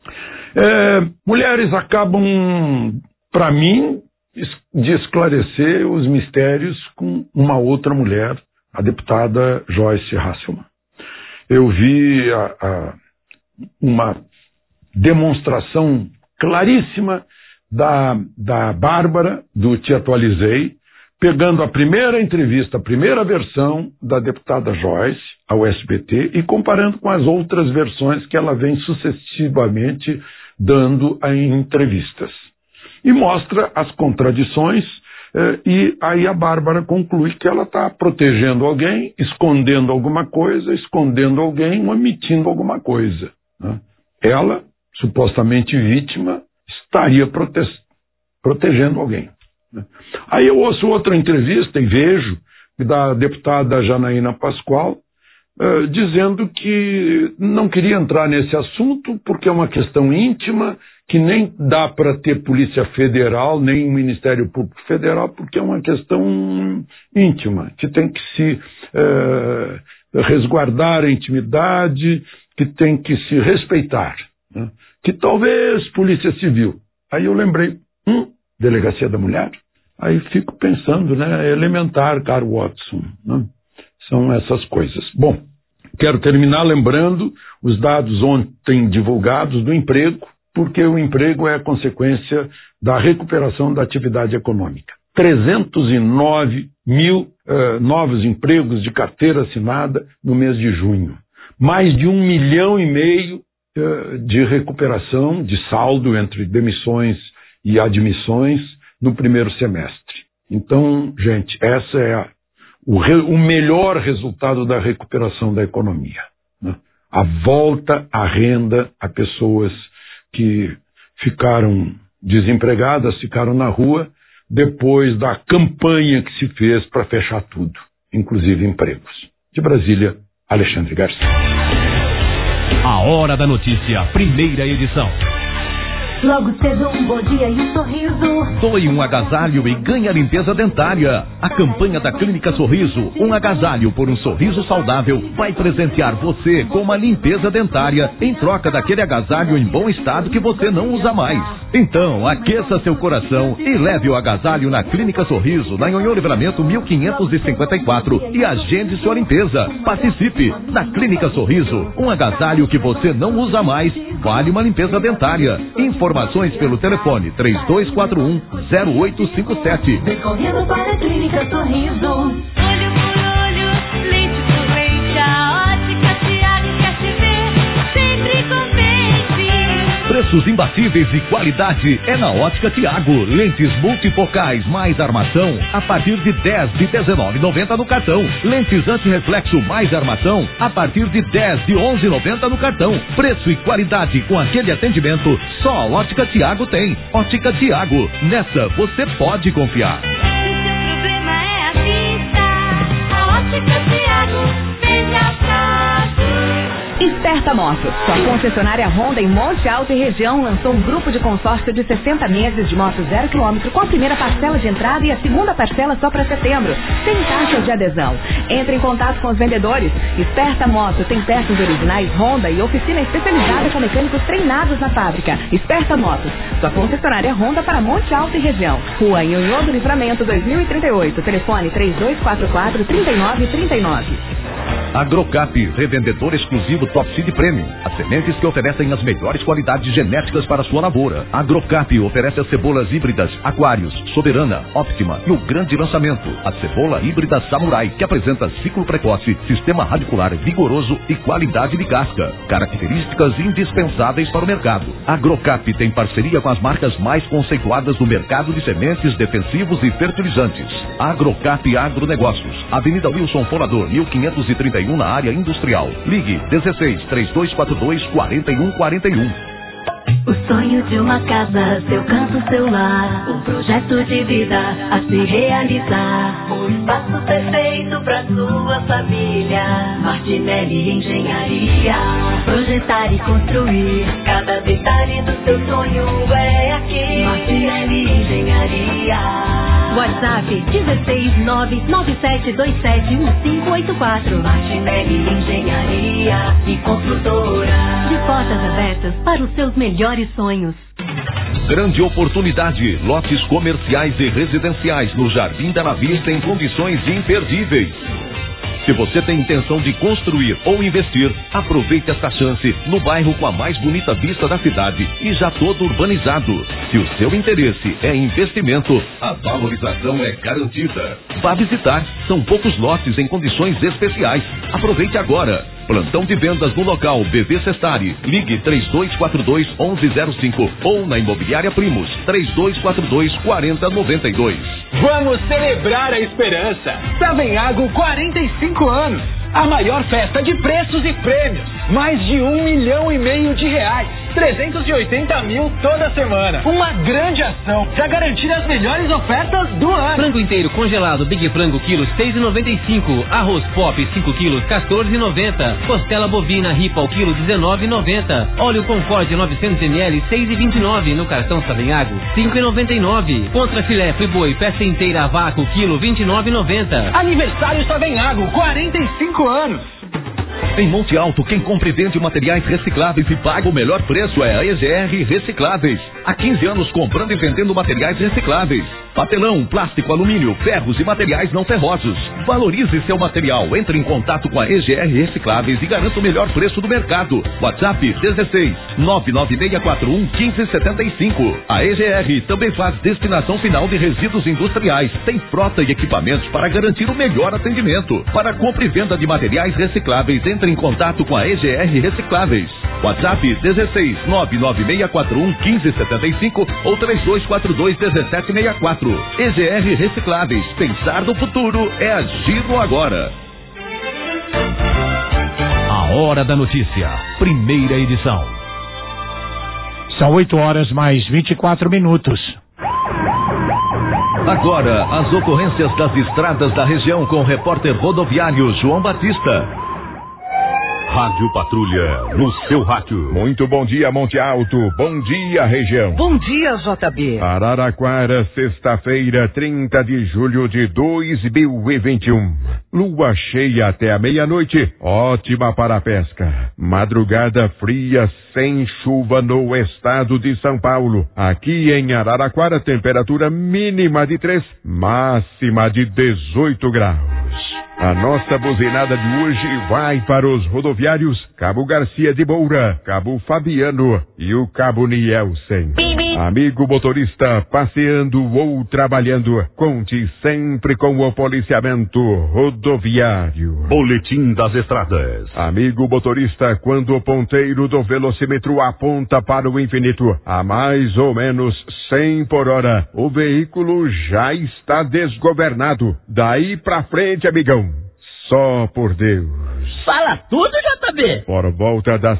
Mulheres acabam, para mim, de esclarecer os mistérios com uma outra mulher, a deputada Joyce Hasselmann. Eu vi uma demonstração claríssima da Bárbara, do Te Atualizei, pegando a primeira entrevista, a primeira versão da deputada Joyce ao SBT e comparando com as outras versões que ela vem sucessivamente dando em entrevistas. E mostra as contradições e aí a Bárbara conclui que ela está protegendo alguém, escondendo alguma coisa, escondendo alguém, omitindo alguma coisa, né? Ela, supostamente vítima, estaria protegendo alguém. Aí eu ouço outra entrevista e vejo da deputada Janaína Pascoal dizendo que não queria entrar nesse assunto porque é uma questão íntima, que nem dá para ter Polícia Federal, nem Ministério Público Federal, porque é uma questão íntima, que tem que se resguardar a intimidade, que tem que se respeitar, né? Que talvez Polícia Civil. Aí eu lembrei, Delegacia da Mulher? Aí fico pensando, né? Elementar, caro Watson, né? São essas coisas. Bom, quero terminar lembrando os dados ontem divulgados do emprego, porque o emprego é a consequência da recuperação da atividade econômica. 309 mil novos empregos de carteira assinada no mês de junho. Mais de 1,5 milhão de recuperação de saldo entre demissões e admissões no primeiro semestre. Então, gente, essa é o melhor resultado da recuperação da economia, né? A volta à renda a pessoas que ficaram desempregadas, ficaram na rua, depois da campanha que se fez para fechar tudo, inclusive empregos. De Brasília, Alexandre Garcia. A Hora da Notícia, primeira edição. Logo cedo um bom dia e um sorriso. Doe um agasalho e ganhe a limpeza dentária. A campanha da Clínica Sorriso, um agasalho por um sorriso saudável, vai presentear você com uma limpeza dentária em troca daquele agasalho em bom estado que você não usa mais. Então, aqueça seu coração e leve o agasalho na Clínica Sorriso, na Nhonhô Livramento 1554 e agende sua limpeza. Participe na Clínica Sorriso, um agasalho que você não usa mais, vale uma limpeza dentária. Informações pelo telefone 3241-0857. Vem correndo para a Clínica Sorriso. Olho por olho, lente por lente, a Ótica Tiago quer te ver sempre contente. Preços imbatíveis e qualidade é na Ótica Tiago. Lentes multifocais mais armação a partir de 10 de R$19,90 no cartão. Lentes antirreflexo mais armação a partir de 10 de R$11,90 no cartão. Preço e qualidade com aquele atendimento só a Ótica Tiago tem. Ótica Tiago, nessa você pode confiar. Se seu problema é a vista, a Ótica Tiago vem de atrás. Esperta Motos, sua concessionária Honda em Monte Alto e região, lançou um grupo de consórcio de 60 meses de moto 0 km com a primeira parcela de entrada e a segunda parcela só para setembro, sem taxa de adesão. Entre em contato com os vendedores. Esperta Motos tem peças originais Honda e oficina especializada com mecânicos treinados na fábrica. Esperta Motos, sua concessionária Honda para Monte Alto e região. Rua Nhonhô do Livramento 2038, telefone 3244-3939. Agrocap, revendedor exclusivo Top Seed Premium. As sementes que oferecem as melhores qualidades genéticas para a sua lavoura. Agrocap oferece as cebolas híbridas Aquários, Soberana, Optima e o grande lançamento, a cebola híbrida Samurai, que apresenta ciclo precoce, sistema radicular vigoroso e qualidade de casca. Características indispensáveis para o mercado. Agrocap tem parceria com as marcas mais conceituadas do mercado de sementes, defensivos e fertilizantes. Agrocap Agronegócios, Avenida Wilson Fonador, 1531, na área industrial. Ligue 16-3242-4141. O sonho de uma casa, seu canto, seu lar, um projeto de vida a se realizar. Um espaço perfeito para sua família. Martinelli Engenharia. Projetar e construir cada detalhe do seu sonho é aqui. Martinelli Engenharia. WhatsApp 16997271584. Martinelli Engenharia e Construtora. De portas abertas para os seus melhores sonhos. Grande oportunidade, lotes comerciais e residenciais no Jardim da Vista em condições imperdíveis. Se você tem intenção de construir ou investir, aproveite esta chance no bairro com a mais bonita vista da cidade e já todo urbanizado. Se o seu interesse é investimento, a valorização é garantida. Vá visitar, são poucos lotes em condições especiais. Aproveite agora. Plantão de vendas no local BV Sestari. Ligue 3242-1105 ou na Imobiliária Primos 3242-4092. Vamos celebrar a esperança. Savenhago 45 anos. A maior festa de preços e prêmios. Mais de R$1,5 milhão de reais. 380 mil toda semana. Uma grande ação para garantir as melhores ofertas do ano. Frango inteiro congelado Big Frango quilo 6,95. Arroz Pop 5 quilos 14,90. Costela bovina Ripa ao quilo 19,90. Óleo Concorde 900 ml 6,29 no cartão Savenhago 5,99. Contra filé Friboi peça inteira a vácuo quilo 29,90. Aniversário Savenhago 45 anos. Em Monte Alto, quem compra e vende materiais recicláveis e paga o melhor preço é a EGR Recicláveis. Há 15 anos comprando e vendendo materiais recicláveis. Papelão, plástico, alumínio, ferros e materiais não ferrosos. Valorize seu material. Entre em contato com a EGR Recicláveis e garanta o melhor preço do mercado. WhatsApp 16-99641-1575. A EGR também faz destinação final de resíduos industriais. Tem frota e equipamentos para garantir o melhor atendimento. Para compra e venda de materiais recicláveis, entre em contato com a EGR Recicláveis. WhatsApp 16-99641-1575 ou 3242-1764. EGR Recicláveis. Pensar no futuro é agir no agora. A Hora da Notícia. Primeira edição. São 8 horas mais 24 minutos. Agora, as ocorrências das estradas da região com o repórter rodoviário João Batista. Rádio Patrulha, no seu rádio. Muito bom dia, Monte Alto. Bom dia, região. Bom dia, JB. Araraquara, sexta-feira, 30 de julho de 2021. Lua cheia até a meia-noite, ótima para a pesca. Madrugada fria, sem chuva no estado de São Paulo. Aqui em Araraquara, temperatura mínima de 3, máxima de 18 graus. A nossa buzinada de hoje vai para os rodoviários Cabo Garcia de Moura, Cabo Fabiano e o Cabo Nielsen. Amigo motorista, passeando ou trabalhando, conte sempre com o policiamento rodoviário. Boletim das estradas. Amigo motorista, quando o ponteiro do velocímetro aponta para o infinito a mais ou menos 100 por hora, o veículo já está desgovernado. Daí pra frente, amigão, só por Deus. Fala tudo, JB. Por volta das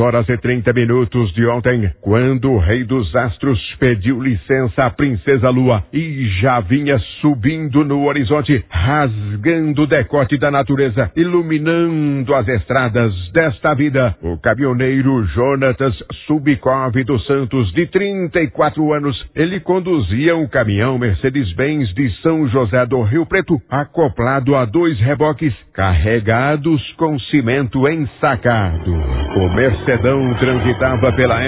6h30 de ontem, quando o Rei dos Astros pediu licença à Princesa Lua e já vinha subindo no horizonte, rasgando o decote da natureza, iluminando as estradas desta vida, o caminhoneiro Jonatas Subikov dos Santos, de 34 anos, ele conduzia um caminhão Mercedes-Benz de São José do Rio Preto, acoplado a 2 reboques carregados com cimento ensacado. O Mercedão transitava pela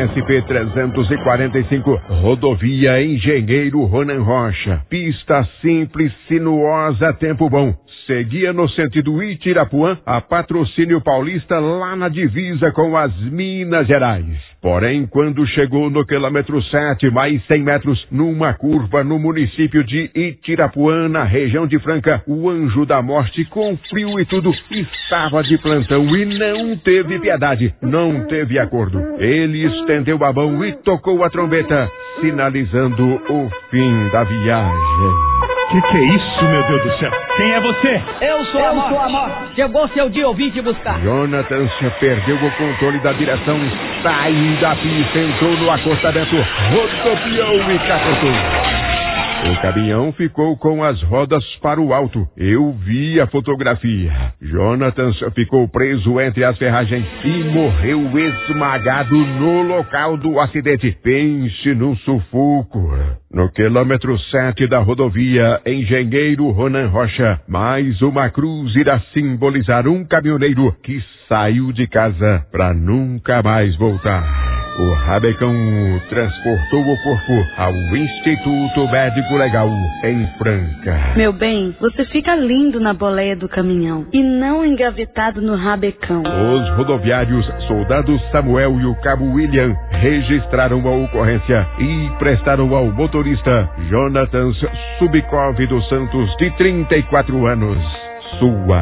SP-345, rodovia Engenheiro Ronan Rocha, pista simples, sinuosa, tempo bom. Seguia no sentido Itirapuã, a Patrocínio Paulista, lá na divisa com as Minas Gerais. Porém, quando chegou no quilômetro 7, mais 100 metros, numa curva no município de Itirapuã, na região de Franca, o anjo da morte, com frio e tudo, estava de plantão e não teve piedade, não teve acordo. Ele estendeu a mão e tocou a trombeta, sinalizando o fim da viagem. Que é isso, meu Deus do céu? Quem é você? Eu sou a morte. Chegou seu dia, eu vim te buscar. Jonathan perdeu o controle da direção, saiu da pista, entrou no acostamento, rodopiou e capotou. O caminhão ficou com as rodas para o alto. Eu vi a fotografia. Jonathan ficou preso entre as ferragens e morreu esmagado no local do acidente. Pense num sufoco. No quilômetro 7 da rodovia Engenheiro Ronan Rocha, mais uma cruz irá simbolizar um caminhoneiro que saiu de casa para nunca mais voltar. O Rabecão transportou o corpo ao Instituto Médico Legal em Franca. Meu bem, você fica lindo na boleia do caminhão e não engavetado no Rabecão. Os rodoviários Soldado Samuel e o Cabo William registraram a ocorrência e prestaram ao motorista Jonathan Subikov dos Santos, de 34 anos, sua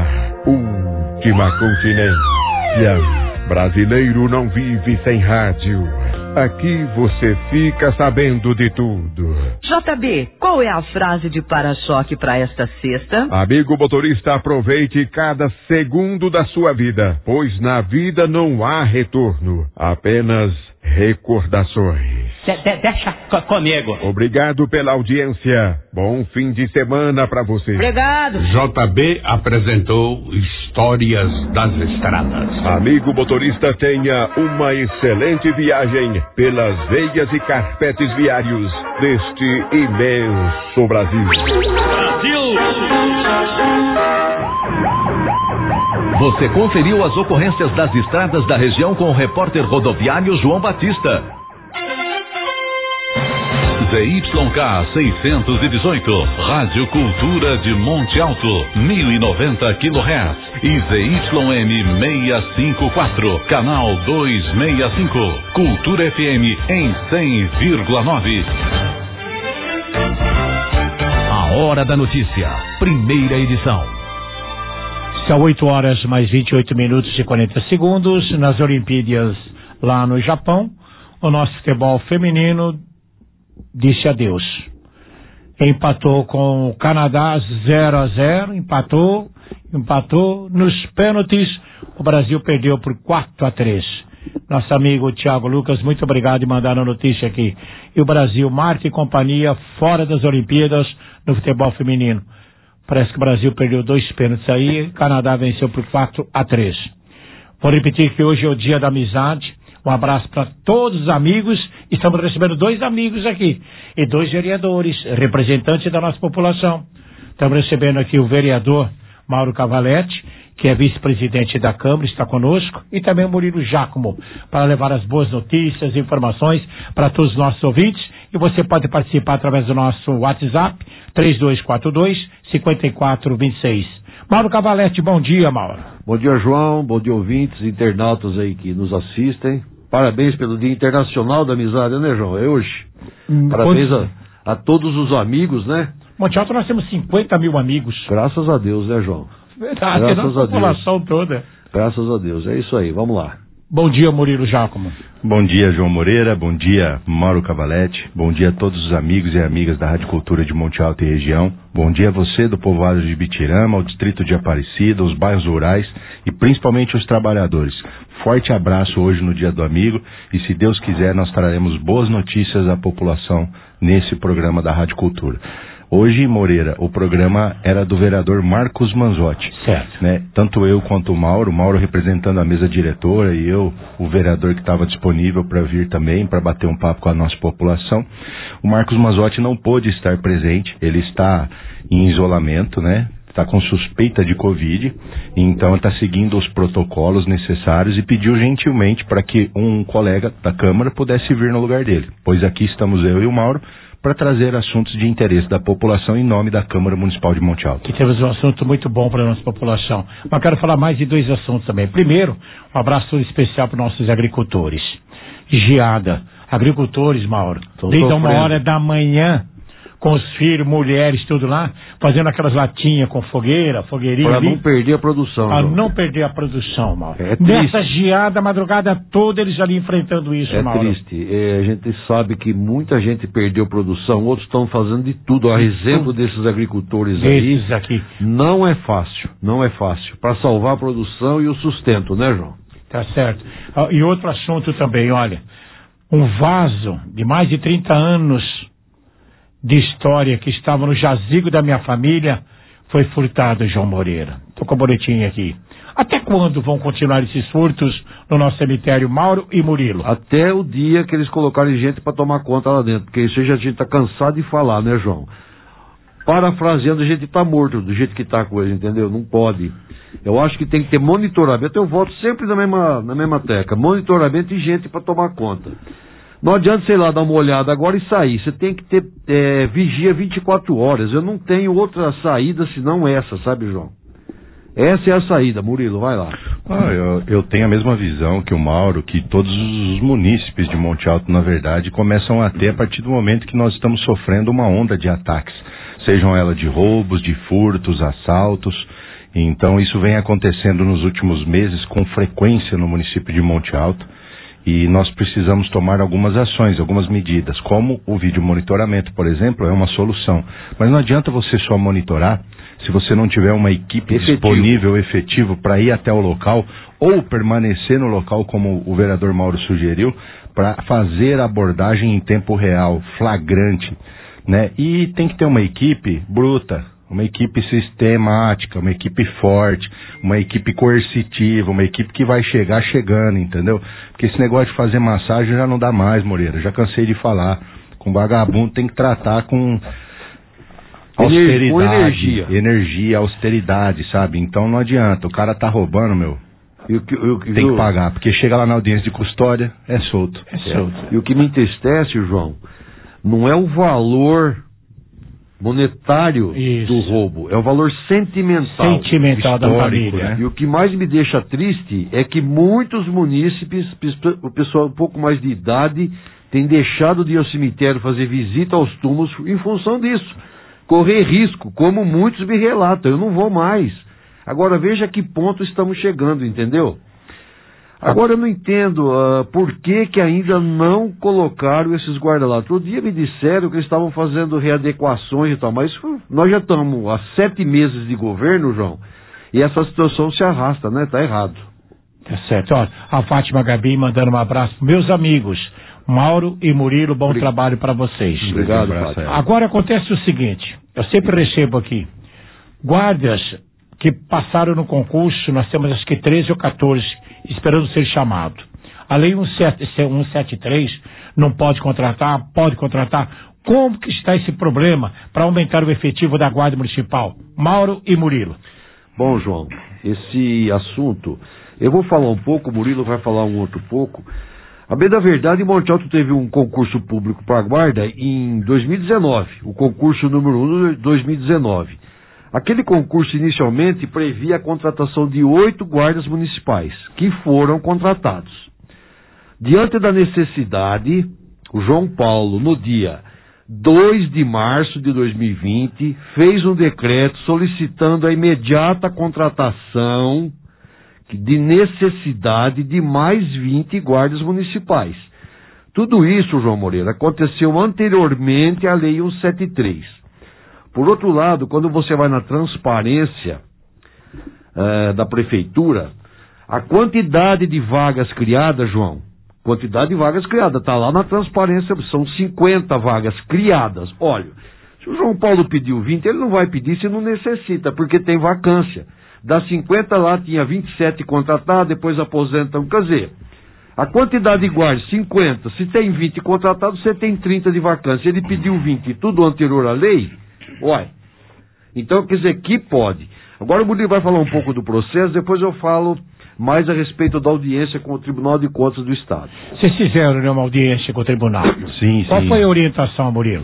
última continência. Brasileiro não vive sem rádio. Aqui você fica sabendo de tudo. JB, qual é a frase de para-choque para esta sexta? Amigo motorista, aproveite cada segundo da sua vida, pois na vida não há retorno, apenas recordações. Deixa comigo. Obrigado pela audiência. Bom fim de semana pra você. Obrigado. JB apresentou Histórias das Estradas. Amigo motorista, tenha uma excelente viagem pelas veias e carpetes viários deste imenso Brasil. Você conferiu as ocorrências das estradas da região com o repórter rodoviário João Batista. ZYK 618, Rádio Cultura de Monte Alto, 1090 kHz. E ZYM 654, Canal 265, Cultura FM em 100,9. A Hora da Notícia, primeira edição. São 8h mais 28 minutos e 40 segundos. Nas Olimpíadas lá no Japão, o nosso futebol feminino disse adeus. Empatou com o Canadá 0-0, empatou nos pênaltis. O Brasil perdeu por 4-3. Nosso amigo Thiago Lucas, muito obrigado de mandar a notícia aqui. E o Brasil, Marta e companhia, fora das Olimpíadas no futebol feminino. Parece que o Brasil perdeu 2 pênaltis aí, o Canadá venceu por 4-3. Vou repetir que hoje é o dia da amizade. Um abraço para todos os amigos. Estamos recebendo 2 amigos aqui e 2 vereadores, representantes da nossa população. Estamos recebendo aqui o vereador Mauro Cavalete, que é vice-presidente da Câmara, está conosco, e também o Murilo Giacomo, para levar as boas notícias e informações para todos os nossos ouvintes. E você pode participar através do nosso WhatsApp, 3242-5426. Mauro Cavalete, bom dia, Mauro. Bom dia, João, bom dia, ouvintes, internautas aí que nos assistem. Parabéns pelo Dia Internacional da Amizade, né, João? É hoje. Parabéns a todos os amigos, né? Monte Alto, nós temos 50 mil amigos. Graças a Deus, né, João? Verdade, graças a população toda. Graças a Deus, é isso aí, vamos lá. Bom dia, Murilo Giacomo. Bom dia, João Moreira, bom dia, Mauro Cavalete, bom dia a todos os amigos e amigas da Rádio Cultura de Monte Alto e região, bom dia a você do povoado de Bitirama, ao distrito de Aparecida, os bairros rurais e principalmente os trabalhadores. Forte abraço hoje no Dia do Amigo e, se Deus quiser, nós traremos boas notícias à população nesse programa da Rádio Cultura. Hoje, Moreira, o programa era do vereador Marcos Manzotti. Certo. Né? Tanto eu quanto o Mauro representando a mesa diretora e eu, o vereador que estava disponível para vir também, para bater um papo com a nossa população. O Marcos Manzotti não pôde estar presente, ele está em isolamento, né? Está com suspeita de Covid, então está seguindo os protocolos necessários e pediu gentilmente para que um colega da Câmara pudesse vir no lugar dele, pois aqui estamos eu e o Mauro para trazer assuntos de interesse da população em nome da Câmara Municipal de Monte Alto. Que temos um assunto muito bom para a nossa população. Mas quero falar mais de 2 assuntos também. Primeiro, um abraço especial para nossos agricultores. Geada. Agricultores, Mauro, desde 1h da manhã, com os filhos, mulheres, tudo lá, fazendo aquelas latinhas com fogueirinha. Para não perder a produção. Para não perder a produção, Mauro. É nessa geada, a madrugada toda, eles ali enfrentando isso, Mauro. É triste. A gente sabe que muita gente perdeu produção, outros estão fazendo de tudo. A exemplo desses agricultores aí. Aqui. Não é fácil, não é fácil. Para salvar a produção e o sustento, né, João? Tá certo. E outro assunto também, olha. Um vaso de mais de 30 anos de história que estava no jazigo da minha família foi furtado, João Moreira. Estou com a boletim aqui. Até quando vão continuar esses furtos no nosso cemitério, Mauro e Murilo? Até o dia que eles colocarem gente para tomar conta lá dentro, porque isso aí a gente está cansado de falar, né, João? Parafraseando, a gente está morto do jeito que está a coisa, entendeu? Não pode. Eu acho que tem que ter monitoramento. Eu volto sempre na mesma tecla. Monitoramento e gente para tomar conta. Não adianta, sei lá, dar uma olhada agora e sair. Você tem que ter vigia 24 horas. Eu não tenho outra saída senão essa, sabe, João? Essa é a saída. Murilo, vai lá. Eu tenho a mesma visão que o Mauro, que todos os munícipes de Monte Alto, na verdade, começam a ter a partir do momento que nós estamos sofrendo uma onda de ataques. Sejam elas de roubos, de furtos, assaltos. Então isso vem acontecendo nos últimos meses com frequência no município de Monte Alto. E nós precisamos tomar algumas ações, algumas medidas, como o vídeo monitoramento, por exemplo, é uma solução. Mas não adianta você só monitorar se você não tiver uma equipe disponível, efetivo, para ir até o local ou permanecer no local, como o vereador Mauro sugeriu, para fazer a abordagem em tempo real, flagrante, né? E tem que ter uma equipe bruta, uma equipe sistemática, uma equipe forte, uma equipe coercitiva, uma equipe que vai chegar chegando, entendeu? Porque esse negócio de fazer massagem já não dá mais, Moreira, já cansei de falar. Com vagabundo tem que tratar com austeridade, energia, austeridade, sabe? Então não adianta, o cara tá roubando, meu. Tem que pagar, porque chega lá na audiência de custódia, é solto. E o que me entristece, João, não é o valor monetário do roubo, é o valor sentimental da família, né? E o que mais me deixa triste é que muitos munícipes, o pessoal um pouco mais de idade, tem deixado de ir ao cemitério fazer visita aos túmulos em função disso, correr risco, como muitos me relatam. Eu não vou mais. Agora veja a que ponto estamos chegando, entendeu? Agora eu não entendo por que ainda não colocaram esses guarda-latas. Outro dia me disseram que eles estavam fazendo readequações e tal, mas nós já estamos há 7 meses de governo, João, e essa situação se arrasta, né? Tá errado. Tá certo. Ó, a Fátima Gabi mandando um abraço para meus amigos Mauro e Murilo, bom trabalho para vocês. Obrigado, Fátima. Agora acontece o seguinte, eu sempre recebo aqui guardas que passaram no concurso, nós temos acho que 13 ou 14 esperando ser chamado. A lei 173 não pode contratar, pode contratar. Como que está esse problema para aumentar o efetivo da Guarda Municipal? Mauro e Murilo. Bom, João, esse assunto, eu vou falar um pouco, o Murilo vai falar um outro pouco. A bem da verdade, Monte Alto teve um concurso público para a Guarda em 2019, o concurso número 1 de 2019. Aquele concurso inicialmente previa a contratação de 8 guardas municipais, que foram contratados. Diante da necessidade, o João Paulo, no dia 2 de março de 2020, fez um decreto solicitando a imediata contratação de necessidade de mais 20 guardas municipais. Tudo isso, João Moreira, aconteceu anteriormente à Lei 173. Por outro lado, quando você vai na transparência da Prefeitura, a quantidade de vagas criadas, João, quantidade de vagas criadas, está lá na transparência, são 50 vagas criadas. Olha, se o João Paulo pediu 20, ele não vai pedir se não necessita, porque tem vacância. Das 50 lá tinha 27 contratados, depois aposentam. Quer dizer, a quantidade de guardas, 50, se tem 20 contratados, você tem 30 de vacância. Ele pediu 20, tudo anterior à lei, uai. Então, quer dizer, que pode. Agora o Murilo vai falar um pouco do processo, depois eu falo mais a respeito da audiência com o Tribunal de Contas do Estado. Vocês fizeram, né, uma audiência com o Tribunal? Sim. Qual foi a orientação, Murilo?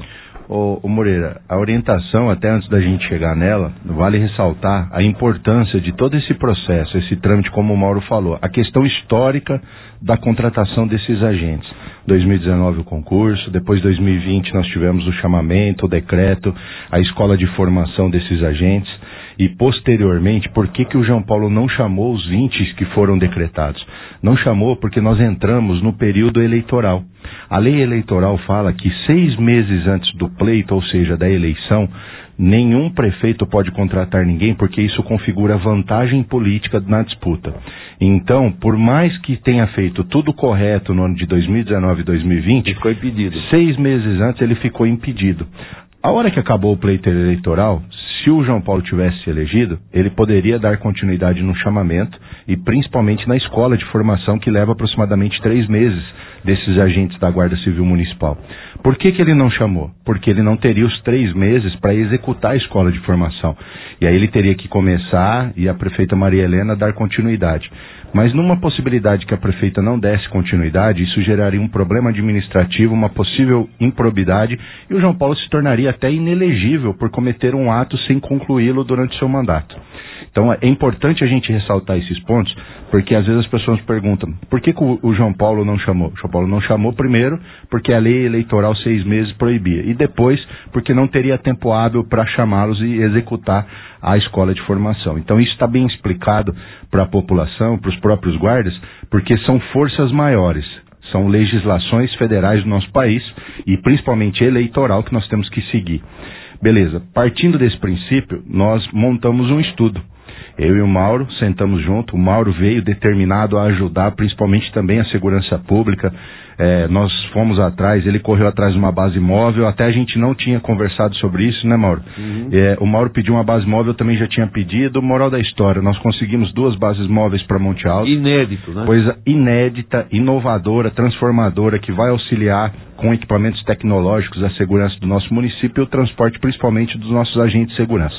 Ô Moreira, a orientação, até antes da gente chegar nela, vale ressaltar a importância de todo esse processo, esse trâmite, como o Mauro falou, a questão histórica da contratação desses agentes. 2019 o concurso, depois 2020 nós tivemos o chamamento, o decreto, a escola de formação desses agentes. E posteriormente, por que o João Paulo não chamou os 20 que foram decretados? Não chamou porque nós entramos no período eleitoral. A lei eleitoral fala que 6 meses antes do pleito, ou seja, da eleição, nenhum prefeito pode contratar ninguém porque isso configura vantagem política na disputa. Então, por mais que tenha feito tudo correto no ano de 2019 e 2020, ele ficou impedido. 6 meses antes ele ficou impedido. A hora que acabou o pleito eleitoral, se o João Paulo tivesse elegido, ele poderia dar continuidade no chamamento e principalmente na escola de formação que leva aproximadamente 3 meses desses agentes da Guarda Civil Municipal. Por que ele não chamou? Porque ele não teria os 3 meses para executar a escola de formação. E aí ele teria que começar e a prefeita Maria Helena dar continuidade. Mas numa possibilidade que a prefeita não desse continuidade, isso geraria um problema administrativo, uma possível improbidade, e o João Paulo se tornaria até inelegível por cometer um ato sem concluí-lo durante seu mandato. Então é importante a gente ressaltar esses pontos, porque às vezes as pessoas perguntam, por que o João Paulo não chamou? O João Paulo não chamou primeiro porque a lei eleitoral 6 meses proibia, e depois porque não teria tempo hábil para chamá-los e executar a escola de formação. Então isso está bem explicado para a população, para os próprios guardas, porque são forças maiores, são legislações federais do nosso país e principalmente eleitoral que nós temos que seguir. Beleza, partindo desse princípio, nós montamos um estudo. Eu e o Mauro sentamos junto, o Mauro veio determinado a ajudar, principalmente também a segurança pública. Nós fomos atrás, ele correu atrás de uma base móvel, até a gente não tinha conversado sobre isso, né, Mauro? Uhum. O Mauro pediu uma base móvel, eu também já tinha pedido. Moral da história, nós conseguimos 2 bases móveis para Monte Alto. Inédito, né? Coisa inédita, inovadora, transformadora, que vai auxiliar com equipamentos tecnológicos a segurança do nosso município e o transporte principalmente dos nossos agentes de segurança.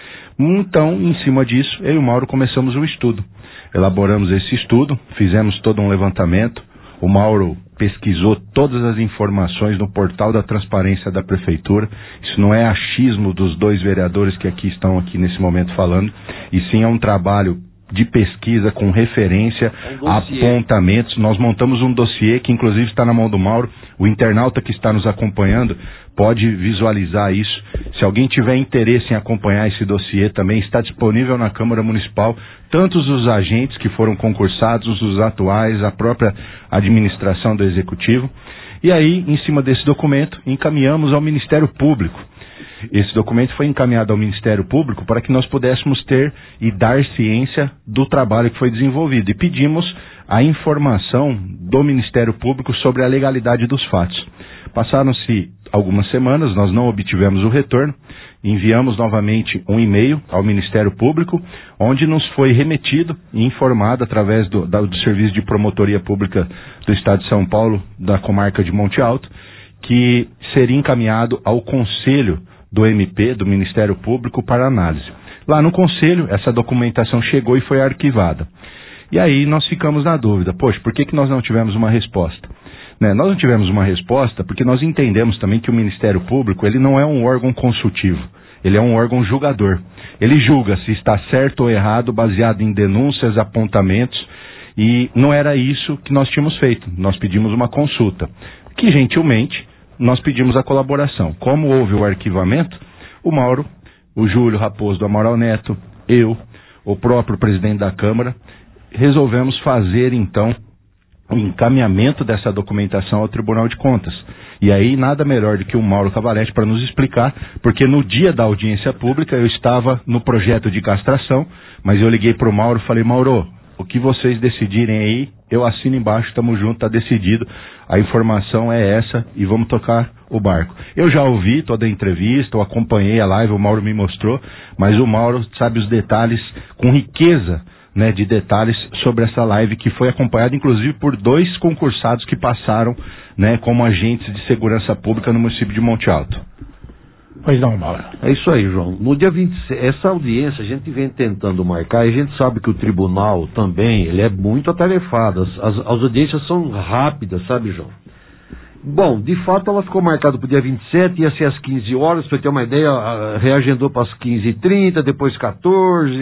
Então, em cima disso, eu e o Mauro começamos o estudo. Elaboramos esse estudo, fizemos todo um levantamento. O Mauro pesquisou todas as informações no portal da transparência da Prefeitura. Isso não é achismo dos 2 vereadores que estão aqui nesse momento falando, e sim é um trabalho de pesquisa com referência, apontamentos. Nós montamos um dossiê que inclusive está na mão do Mauro. O internauta que está nos acompanhando pode visualizar isso. Se alguém tiver interesse em acompanhar esse dossiê também, está disponível na Câmara Municipal, tantos os agentes que foram concursados, os atuais, a própria administração do Executivo. E aí, em cima desse documento, encaminhamos ao Ministério Público. Esse documento foi encaminhado ao Ministério Público para que nós pudéssemos ter e dar ciência do trabalho que foi desenvolvido. E pedimos a informação do Ministério Público sobre a legalidade dos fatos. Passaram-se algumas semanas, nós não obtivemos o retorno. Enviamos novamente um e-mail ao Ministério Público, onde nos foi remetido e informado através do Serviço de Promotoria Pública do Estado de São Paulo, da comarca de Monte Alto, que seria encaminhado ao Conselho do MP, do Ministério Público, para análise. Lá no Conselho, essa documentação chegou e foi arquivada. E aí nós ficamos na dúvida, poxa, por que nós não tivemos uma resposta? Nós não tivemos uma resposta porque nós entendemos também que o Ministério Público, ele não é um órgão consultivo, ele é um órgão julgador. Ele julga se está certo ou errado baseado em denúncias, apontamentos, e não era isso que nós tínhamos feito. Nós pedimos uma consulta, que gentilmente nós pedimos a colaboração. Como houve o arquivamento, o Mauro, o Júlio Raposo do Amaral Neto, eu, o próprio presidente da Câmara, resolvemos fazer então o encaminhamento dessa documentação ao Tribunal de Contas. E aí nada melhor do que o Mauro Cavalete para nos explicar, porque no dia da audiência pública eu estava no projeto de castração, mas eu liguei para o Mauro e falei, Mauro, o que vocês decidirem aí, eu assino embaixo, estamos juntos, está decidido, a informação é essa e vamos tocar o barco. Eu já ouvi toda a entrevista, eu acompanhei a live, o Mauro me mostrou, mas o Mauro sabe os detalhes com riqueza, né, de detalhes sobre essa live que foi acompanhada inclusive por 2 concursados que passaram, né, como agentes de segurança pública no município de Monte Alto. Pois não, Mauro. É isso aí, João. No dia 26, essa audiência a gente vem tentando marcar e a gente sabe que o tribunal também, ele é muito atarefado. As audiências são rápidas, sabe, João? Bom, de fato ela ficou marcada para o dia 27, ia ser às 15 horas, para ter uma ideia, reagendou para as 15h30, depois 14,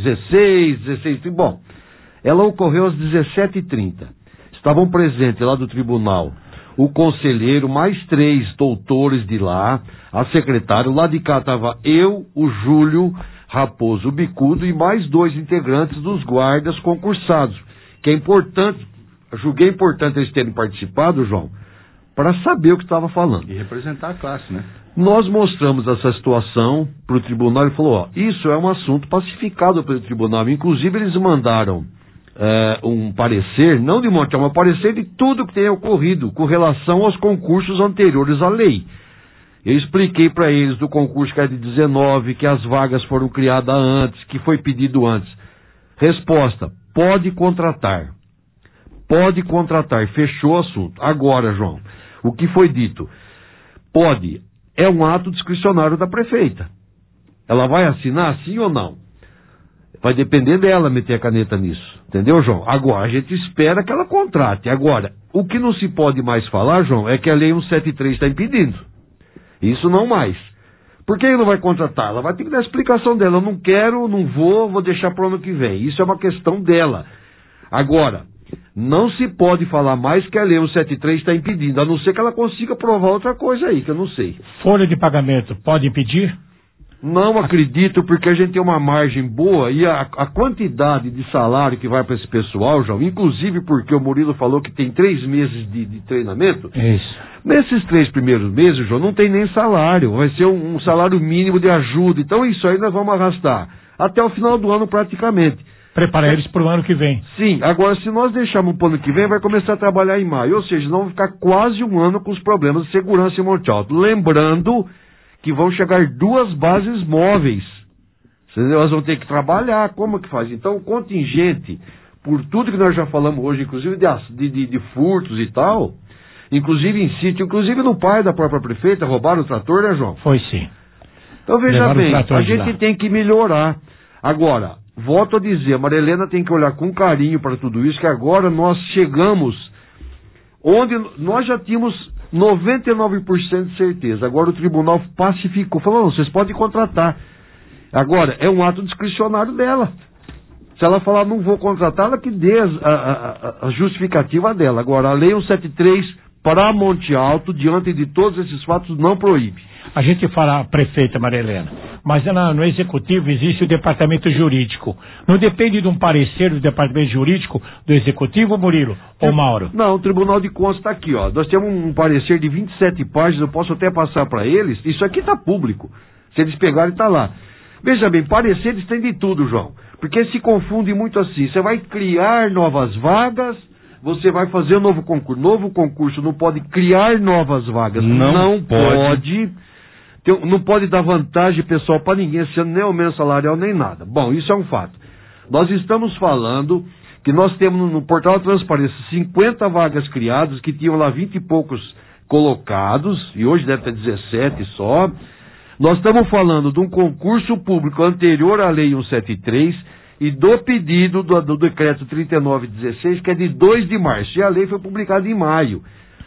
16, 16h30. Bom, ela ocorreu às 17h30. Estavam presentes lá do tribunal o conselheiro, mais 3 doutores de lá, a secretária, lá de cá estava eu, o Júlio Raposo Bicudo e mais 2 integrantes dos guardas concursados, que é importante, julguei importante eles terem participado, João, para saber o que estava falando. E representar a classe, né? Nós mostramos essa situação para o tribunal e falou, ó, isso é um assunto pacificado pelo tribunal. Inclusive eles mandaram um parecer, não de monte, mas um parecer de tudo que tem ocorrido com relação aos concursos anteriores à lei. Eu expliquei para eles do concurso que é de 19, que as vagas foram criadas antes, que foi pedido antes. Resposta, pode contratar. Pode contratar, fechou o assunto. Agora, João, o que foi dito? Pode, é um ato discricionário da prefeita. Ela vai assinar sim ou não? Vai depender dela meter a caneta nisso. Entendeu, João? Agora, a gente espera que ela contrate. Agora, o que não se pode mais falar, João, é que a Lei 173 está impedindo. Isso não mais. Por que não vai contratar? Ela vai ter que dar a explicação dela. Eu não quero, não vou deixar para o ano que vem. Isso é uma questão dela. Agora, não se pode falar mais que a Lei 173 está impedindo, a não ser que ela consiga provar outra coisa aí, que eu não sei. Folha de pagamento pode impedir? Não acredito, porque a gente tem uma margem boa e a quantidade de salário que vai para esse pessoal, João, inclusive porque o Murilo falou que tem 3 meses de treinamento. Isso. Nesses 3 primeiros meses, João, não tem nem salário, vai ser um salário mínimo de ajuda. Então isso aí nós vamos arrastar até o final do ano praticamente. Preparar eles para o ano que vem. Sim, agora se nós deixarmos para o ano que vem, vai começar a trabalhar em maio, ou seja, nós vamos ficar quase um ano com os problemas de segurança em Monte Alto. Lembrando que vão chegar 2 bases móveis. Nós vamos ter que trabalhar, como que faz? Então o contingente, por tudo que nós já falamos hoje, inclusive de furtos e tal, inclusive em sítio, inclusive no pai da própria prefeita, roubaram o trator, né, João? Foi sim. Então veja bem, a gente tem que melhorar. Agora, volto a dizer, a Maria Helena tem que olhar com carinho para tudo isso, que agora nós chegamos onde nós já tínhamos 99% de certeza. Agora o tribunal pacificou, falou, não, vocês podem contratar. Agora, é um ato discricionário dela. Se ela falar, não vou contratar, ela que dê a justificativa dela. Agora, a Lei 173 para Monte Alto, diante de todos esses fatos, não proíbe. A gente fala prefeita Maria Helena, mas no executivo existe o departamento jurídico. Não depende de um parecer do departamento jurídico do executivo, Murilo ou Mauro? Não, o Tribunal de Contas está aqui, ó. Nós temos um parecer de 27 páginas, eu posso até passar para eles. Isso aqui está público. Se eles pegarem, está lá. Veja bem, pareceres tem de tudo, João. Porque se confunde muito assim. Você vai criar novas vagas, você vai fazer um novo concurso. Novo concurso não pode criar novas vagas. Não pode. Não pode dar vantagem pessoal para ninguém, sendo nem aumento salarial, nem nada. Bom, isso é um fato. Nós estamos falando que nós temos no portal da Transparência 50 vagas criadas, que tinham lá 20 e poucos colocados, e hoje deve ter 17 só. Nós estamos falando de um concurso público anterior à Lei 173 e do pedido do decreto 3916, que é de 2 de março, e a lei foi publicada em maio.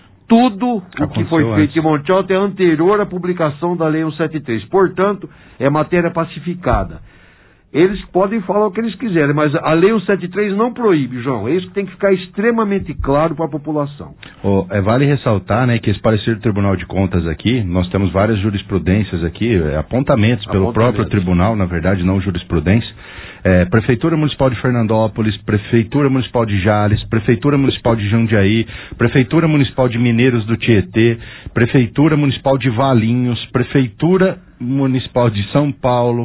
Tudo o que foi feito em Monte Alto é anterior à publicação da Lei 173. Portanto, é matéria pacificada. Eles podem falar o que eles quiserem, mas a Lei 173 não proíbe, João. É isso que tem que ficar extremamente claro para a população. Vale ressaltar, né, que esse parecer do Tribunal de Contas aqui, nós temos várias jurisprudências aqui, apontamentos pelo próprio tribunal, na verdade, não jurisprudência. Prefeitura Municipal de Fernandópolis, Prefeitura Municipal de Jales, Prefeitura Municipal de Jundiaí, Prefeitura Municipal de Mineiros do Tietê, Prefeitura Municipal de Valinhos, Prefeitura Municipal de São Paulo,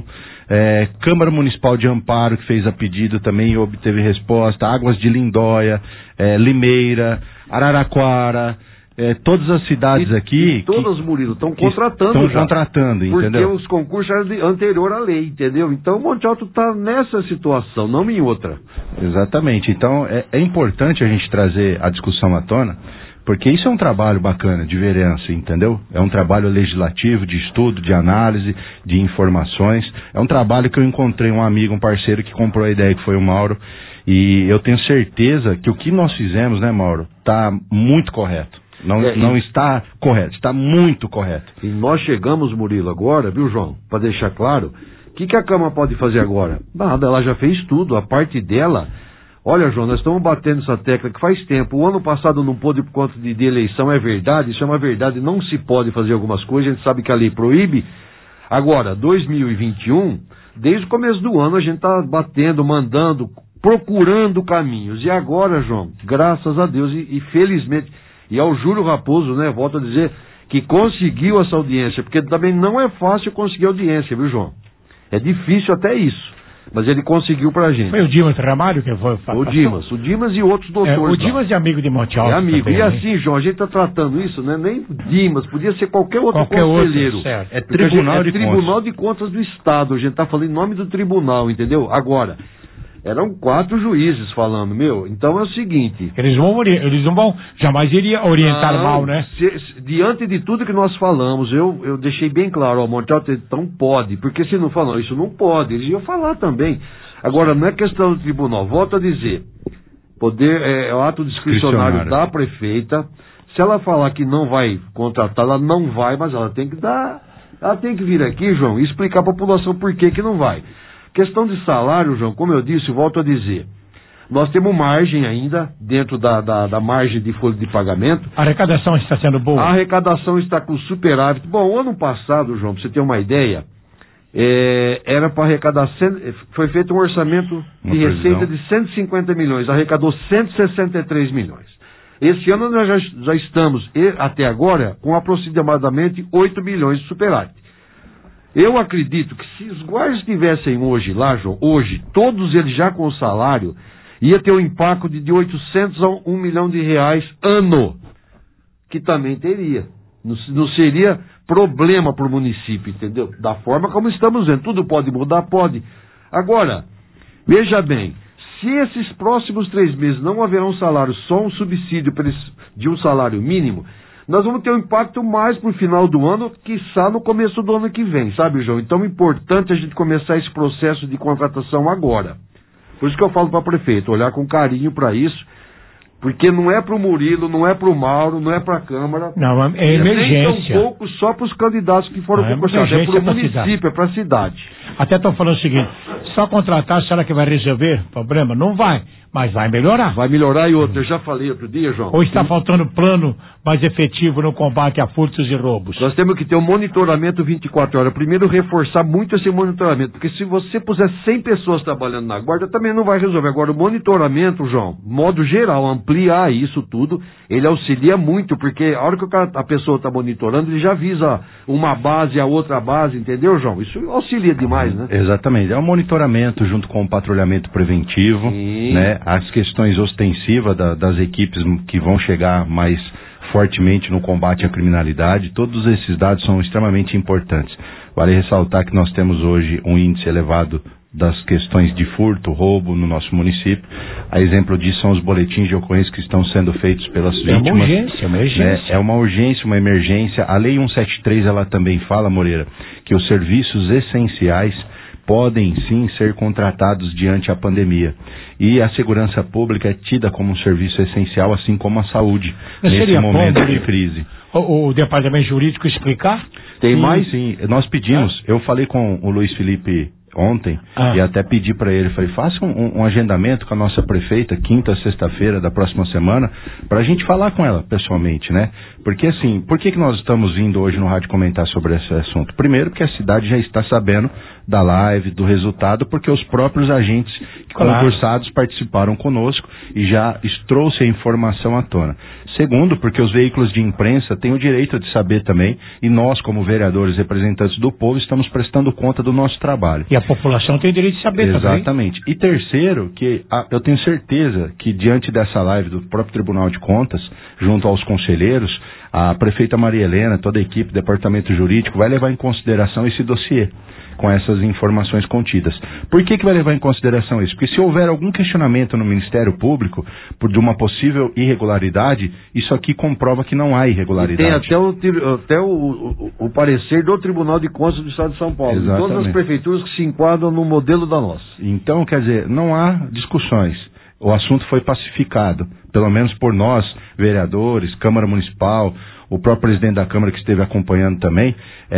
Câmara Municipal de Amparo, que fez a pedido também e obteve resposta, Águas de Lindóia, Limeira, Araraquara, todas as cidades aqui... Todas, Murilo, estão contratando já. Estão contratando, entendeu? Porque os concursos eram anterior à lei, entendeu? Então o Monte Alto está nessa situação, não em outra. Exatamente. Então é importante a gente trazer a discussão à tona, porque isso é um trabalho bacana de vereança, entendeu? É um trabalho legislativo, de estudo, de análise, de informações. É um trabalho que eu encontrei um amigo, um parceiro que comprou a ideia, que foi o Mauro, e eu tenho certeza que o que nós fizemos, né, Mauro, está muito correto. Não está correto, está muito correto. E nós chegamos, Murilo, agora, viu, João? Para deixar claro, o que a Câmara pode fazer agora? Nada, ela já fez tudo, a parte dela... Olha, João, nós estamos batendo essa tecla que faz tempo. O ano passado não pôde por conta de eleição, é verdade, isso é uma verdade, não se pode fazer algumas coisas, a gente sabe que a lei proíbe. Agora, 2021, desde o começo do ano a gente está batendo, mandando, procurando caminhos. E agora, João, graças a Deus e felizmente, e ao Júlio Raposo, né, volto a dizer, que conseguiu essa audiência, porque também não é fácil conseguir audiência, viu, João? É difícil até isso. Mas ele conseguiu pra gente. Foi o Dimas Ramalho que foi? O Dimas e outros doutores. O Dimas é amigo de Monte Alto. É amigo. Também, e assim, João, a gente tá tratando isso, né? Nem Dimas, podia ser qualquer outro conselheiro. É Tribunal de Contas do Estado. A gente tá falando em nome do tribunal, entendeu? Agora, eram 4 juízes falando, então é o seguinte... Eles não vão jamais iria orientar mal, né? Diante de tudo que nós falamos, eu deixei bem claro, ó, Monte Alto então pode, porque se não falam, isso não pode, eles iam falar também. Agora, não é questão do tribunal, volto a dizer, é o ato discricionário da prefeita, se ela falar que não vai contratar, ela não vai, mas ela tem que vir aqui, João, e explicar à população por que não vai. Questão de salário, João, como eu disse, volto a dizer, nós temos margem ainda, dentro da margem de folha de pagamento. A arrecadação está sendo boa? A arrecadação está com superávit. Bom, o ano passado, João, para você ter uma ideia, era para arrecadar, foi feito um orçamento de receita de 150 milhões, arrecadou 163 milhões. Esse ano nós já estamos, até agora, com aproximadamente 8 milhões de superávit. Eu acredito que se os guardas estivessem hoje lá, João, todos eles já com o salário, ia ter um impacto de 800 a 1 milhão de reais ano, que também teria. Não seria problema para o município, entendeu? Da forma como estamos vendo, tudo pode mudar, pode. Agora, veja bem, se esses próximos 3 meses não haverá um salário, só um subsídio de um salário mínimo, nós vamos ter um impacto mais para o final do ano, quiçá no começo do ano que vem, sabe, João? Então é importante a gente começar esse processo de contratação agora. Por isso que eu falo para a prefeita, olhar com carinho para isso, porque não é para o Murilo, não é para o Mauro, não é para a Câmara. Não, é emergência. Nem tampouco só para os candidatos que foram concursados, é para o município, é para a cidade. Até estão falando o seguinte, só contratar, será que vai resolver o problema? Não vai, mas vai melhorar. Vai melhorar e outra, eu já falei outro dia, João. Ou está faltando plano mais efetivo no combate a furtos e roubos? Nós temos que ter um monitoramento 24 horas. Primeiro, reforçar muito esse monitoramento, porque se você puser 100 pessoas trabalhando na guarda, também não vai resolver. Agora, o monitoramento, João, modo geral, amplia ampliar isso tudo, ele auxilia muito, porque a hora que a pessoa está monitorando, ele já avisa uma base, a outra base, entendeu, João? Isso auxilia demais, né? Exatamente, é um monitoramento junto com o patrulhamento preventivo, né? As questões ostensivas das equipes que vão chegar mais fortemente no combate à criminalidade, todos esses dados são extremamente importantes. Vale ressaltar que nós temos hoje um índice elevado das questões de furto, roubo no nosso município. A exemplo disso são os boletins de ocorrência que estão sendo feitos pelas vítimas. Uma urgência. É uma urgência, uma emergência. A Lei 173, ela também fala, Moreira, que os serviços essenciais podem sim ser contratados diante a pandemia. E a segurança pública é tida como um serviço essencial, assim como a saúde, nesse momento de crise. O departamento jurídico explicar? Tem mais? Sim, nós pedimos, eu falei com o Luiz Felipe ontem, e até pedi para ele, falei, faça um agendamento com a nossa prefeita, quinta, sexta-feira da próxima semana, para a gente falar com ela pessoalmente, né? Porque assim, por que nós estamos vindo hoje no rádio comentar sobre esse assunto? Primeiro, porque a cidade já está sabendo da live, do resultado, porque os próprios agentes concursados participaram conosco e já trouxe a informação à tona. Segundo, porque os veículos de imprensa têm o direito de saber também, e nós, como vereadores representantes do povo, estamos prestando conta do nosso trabalho. E a população tem o direito de saber também. Exatamente. E terceiro, que eu tenho certeza que diante dessa live do próprio Tribunal de Contas, junto aos conselheiros, a prefeita Maria Helena, toda a equipe, departamento jurídico, vai levar em consideração esse dossiê com essas informações contidas. Por que vai levar em consideração isso? Porque se houver algum questionamento no Ministério Público de uma possível irregularidade, isso aqui comprova que não há irregularidade. E tem até o parecer do Tribunal de Contas do Estado de São Paulo. Exatamente. Todas as prefeituras que se enquadram no modelo da nossa. Então, quer dizer, não há discussões. O assunto foi pacificado, pelo menos por nós, vereadores, Câmara Municipal, o próprio presidente da Câmara que esteve acompanhando também,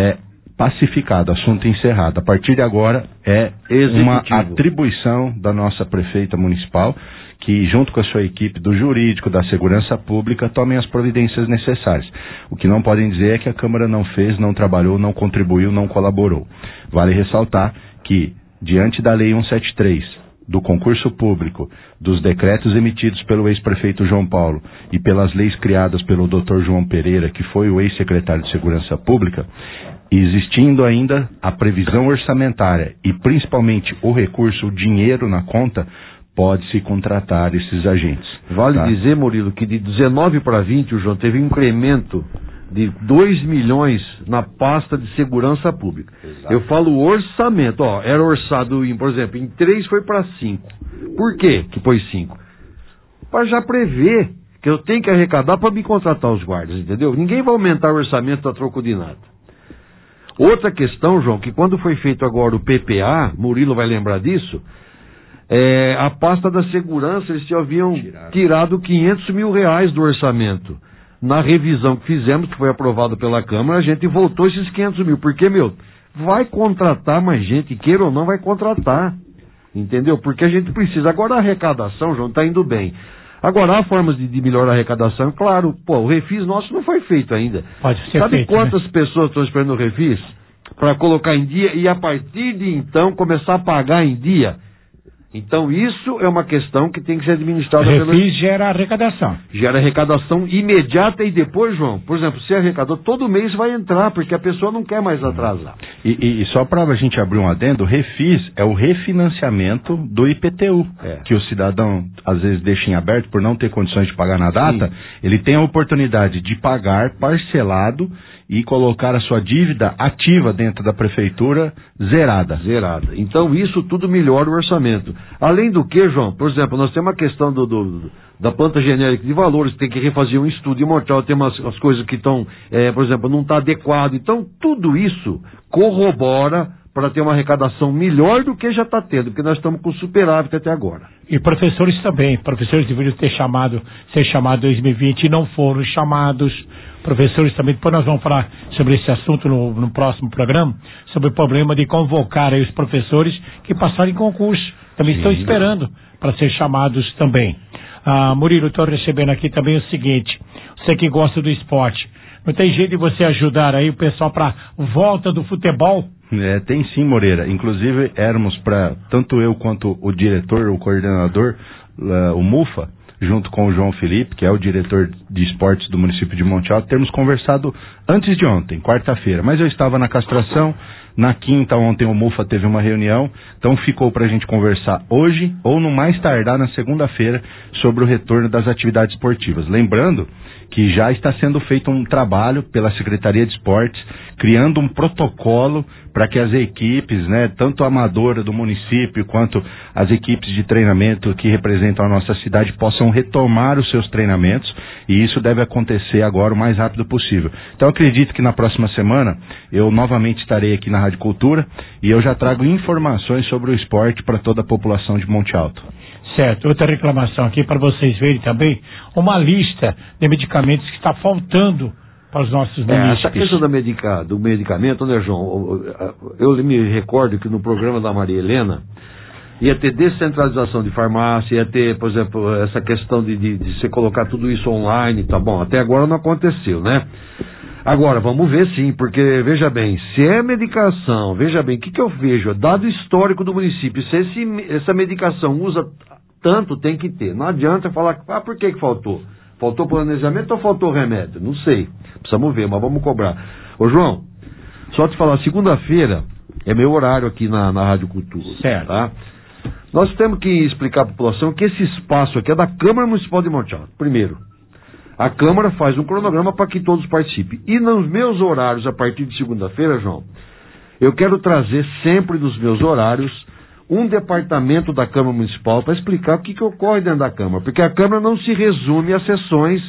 pacificado, assunto encerrado. A partir de agora é uma atribuição da nossa prefeita municipal que, junto com a sua equipe do jurídico, da segurança pública, tomem as providências necessárias. O que não podem dizer é que a Câmara não fez, não trabalhou, não contribuiu, não colaborou. Vale ressaltar que, diante da Lei 173, do concurso público, dos decretos emitidos pelo ex-prefeito João Paulo e pelas leis criadas pelo Dr. João Pereira, que foi o ex-secretário de Segurança Pública, existindo ainda a previsão orçamentária e principalmente o recurso, o dinheiro na conta, pode-se contratar esses agentes. Vale dizer, Murilo, que de 19 para 20, o João teve um incremento de 2 milhões na pasta de segurança pública. Exato. Eu falo orçamento, era orçado, por exemplo, em 3 foi para 5. Por quê que pôs 5? Para já prever que eu tenho que arrecadar para me contratar os guardas, entendeu? Ninguém vai aumentar o orçamento a troco de nada. Outra questão, João, que quando foi feito agora o PPA, Murilo vai lembrar disso, a pasta da segurança, eles haviam tirado 500 mil reais do orçamento. Na revisão que fizemos, que foi aprovado pela Câmara, a gente voltou esses 500 mil. Porque, vai contratar mais gente, queira ou não, vai contratar. Entendeu? Porque a gente precisa. Agora a arrecadação, João, está indo bem. Agora, há formas de melhorar a arrecadação. Claro, o refis nosso não foi feito ainda. Pode ser Sabe feito, quantas pessoas estão esperando o refis? Para colocar em dia e a partir de então começar a pagar em dia. Então isso é uma questão que tem que ser administrada pelo... Refis gera arrecadação. Gera arrecadação imediata e depois, João, por exemplo, se arrecadou, todo mês vai entrar, porque a pessoa não quer mais atrasar. E só para a gente abrir um adendo, o refis é o refinanciamento do IPTU, que o cidadão às vezes deixa em aberto por não ter condições de pagar na data. Sim. Ele tem a oportunidade de pagar parcelado e colocar a sua dívida ativa dentro da prefeitura zerada. Então isso tudo melhora o orçamento. Além do que, João, por exemplo, nós temos a questão da planta genérica de valores, tem que refazer um estudo imortal, tem as coisas que estão, por exemplo, não está adequado. Então tudo isso corrobora para ter uma arrecadação melhor do que já está tendo, porque nós estamos com superávit até agora. E professores também, professores deveriam ser chamados em 2020 e não foram chamados. Professores também, depois nós vamos falar sobre esse assunto no próximo programa, sobre o problema de convocar aí os professores que passaram em concurso. Também estão esperando para ser chamados também. Murilo, estou recebendo aqui também o seguinte, você que gosta do esporte, não tem jeito de você ajudar aí o pessoal para volta do futebol? Tem sim, Moreira. Inclusive, éramos tanto eu quanto o diretor, o coordenador, o Mufa, junto com o João Felipe, que é o diretor de esportes do município de Monte Alto, termos conversado antes de ontem, quarta-feira. Mas eu estava na castração, na quinta, ontem o Mufa teve uma reunião, então ficou para a gente conversar hoje ou no mais tardar na segunda-feira sobre o retorno das atividades esportivas. Lembrando que já está sendo feito um trabalho pela Secretaria de Esportes, criando um protocolo para que as equipes, né, tanto a amadora do município quanto as equipes de treinamento que representam a nossa cidade possam retomar os seus treinamentos, e isso deve acontecer agora o mais rápido possível. Então acredito que na próxima semana eu novamente estarei aqui na Rádio Cultura e eu já trago informações sobre o esporte para toda a população de Monte Alto. Certo, outra reclamação aqui para vocês verem também, uma lista de medicamentos que está faltando para os nossos munícipes. Essa questão do medicamento, né, João? Eu me recordo que no programa da Maria Helena ia ter descentralização de farmácia, ia ter, por exemplo, essa questão de você colocar tudo isso online, tá bom? Até agora não aconteceu, né? Agora, vamos ver sim, porque, veja bem, se é medicação, veja bem, o que eu vejo? Dado histórico do município, se essa medicação usa tanto, tem que ter. Não adianta falar, por que faltou? Faltou planejamento ou faltou remédio? Não sei, precisamos ver, mas vamos cobrar. Ô João, só te falar, segunda-feira é meu horário aqui na Rádio Cultura. Certo. Tá? Nós temos que explicar à população que esse espaço aqui é da Câmara Municipal de Monte Alto. Primeiro, a Câmara faz um cronograma para que todos participem. E nos meus horários, a partir de segunda-feira, João, eu quero trazer sempre nos meus horários um departamento da Câmara Municipal para explicar o que ocorre dentro da Câmara. Porque a Câmara não se resume às sessões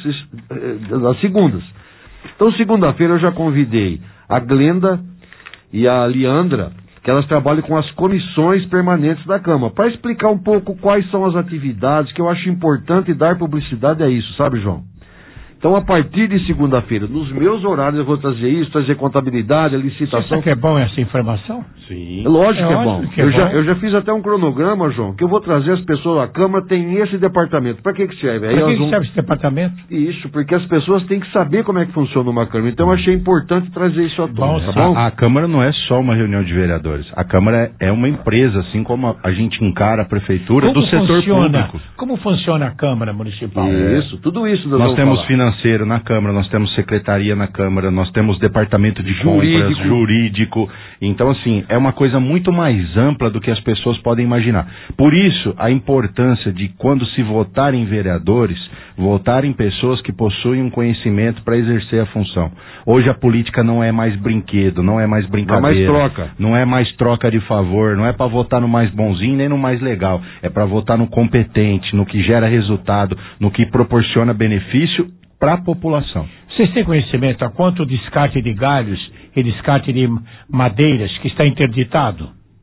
das segundas. Então, segunda-feira eu já convidei a Glenda e a Leandra, que elas trabalham com as comissões permanentes da Câmara, para explicar um pouco quais são as atividades, que eu acho importante dar publicidade a isso, sabe, João? Então, a partir de segunda-feira, nos meus horários, eu vou trazer isso, trazer contabilidade, a licitação. Você acha que é bom essa informação? Sim. Lógico que é bom. Eu já fiz até um cronograma, João, que eu vou trazer as pessoas, a Câmara tem esse departamento. Para que serve? Para que serve esse departamento? Isso, porque as pessoas têm que saber como é que funciona uma Câmara. Então, eu achei importante trazer isso à tona, tá bom? A Câmara não é só uma reunião de vereadores. A Câmara é uma empresa, assim como a gente encara a Prefeitura do setor público. Como funciona a Câmara Municipal? Isso, tudo isso. Nós temos financeiro na Câmara, nós temos secretaria na Câmara, nós temos departamento de compras, jurídico. Então, assim, é uma coisa muito mais ampla do que as pessoas podem imaginar. Por isso, a importância de, quando se votar em vereadores, votar em pessoas que possuem um conhecimento para exercer a função. Hoje a política não é mais brinquedo, não é mais brincadeira. Não é mais troca. Não é mais troca de favor, não é para votar no mais bonzinho nem no mais legal. É para votar no competente, no que gera resultado, no que proporciona benefício para a população. Vocês têm conhecimento a quanto o descarte de galhos e descarte de madeiras que está interditado?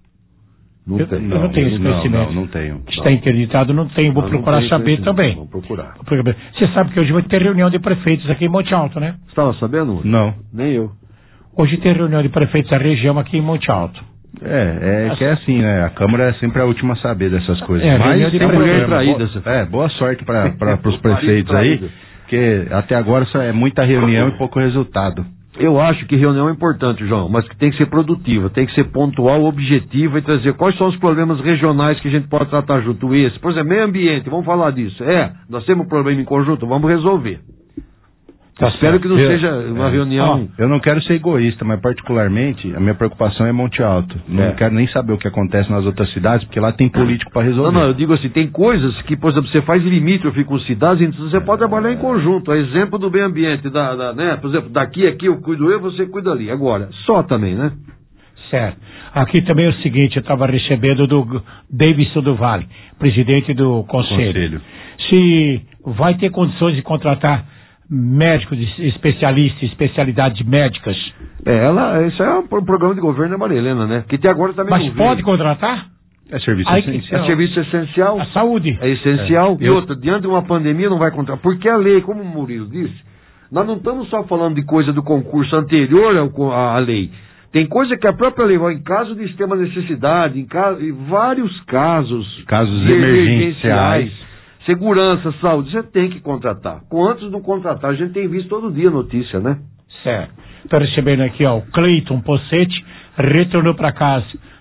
Não não tenho esse conhecimento. Não tenho. Está interditado, não tenho. Vou procurar saber também. Vou procurar. Você sabe que hoje vai ter reunião de prefeitos aqui em Monte Alto, né? Você estava sabendo? Não. Nem eu. Hoje tem reunião de prefeitos da região aqui em Monte Alto. Que é assim, né? A Câmara é sempre a última a saber dessas coisas. Mas tem mulher traída. Boa sorte para os prefeitos aí, porque até agora só é muita reunião e pouco resultado. Eu acho que reunião é importante, João, mas que tem que ser produtiva, tem que ser pontual, objetiva e trazer quais são os problemas regionais que a gente pode tratar junto. Esse, por exemplo, meio ambiente, vamos falar disso. Nós temos um problema em conjunto, vamos resolver. Espero que não seja uma reunião... Eu não quero ser egoísta, mas particularmente a minha preocupação é Monte Alto. Não quero nem saber o que acontece nas outras cidades, porque lá tem político para resolver. Não, eu digo assim, tem coisas que, por exemplo, você faz limítrofe com cidades, então você pode trabalhar em conjunto. A exemplo do meio ambiente, né? Por exemplo, aqui eu cuido você cuida ali. Agora, só também, né? Certo. Aqui também é o seguinte, eu estava recebendo do Davidson do Vale, presidente do Conselho. Se vai ter condições de contratar médicos, especialistas, especialidades médicas. Isso é um programa de governo da Maria Helena, né? Que até agora também. Mas pode contratar? É serviço essencial. É serviço essencial. A saúde. É essencial. E outra, diante de uma pandemia não vai contratar. Porque a lei, como o Murilo disse, nós não estamos só falando de coisa do concurso anterior à lei. Tem coisa que a própria lei vai em caso de extrema necessidade, em vários casos emergenciais. Segurança, saúde, você tem que contratar. Quantos não contratar? A gente tem visto todo dia notícia, né? Certo. Estou recebendo aqui, o Cleiton Pocete retornou para casa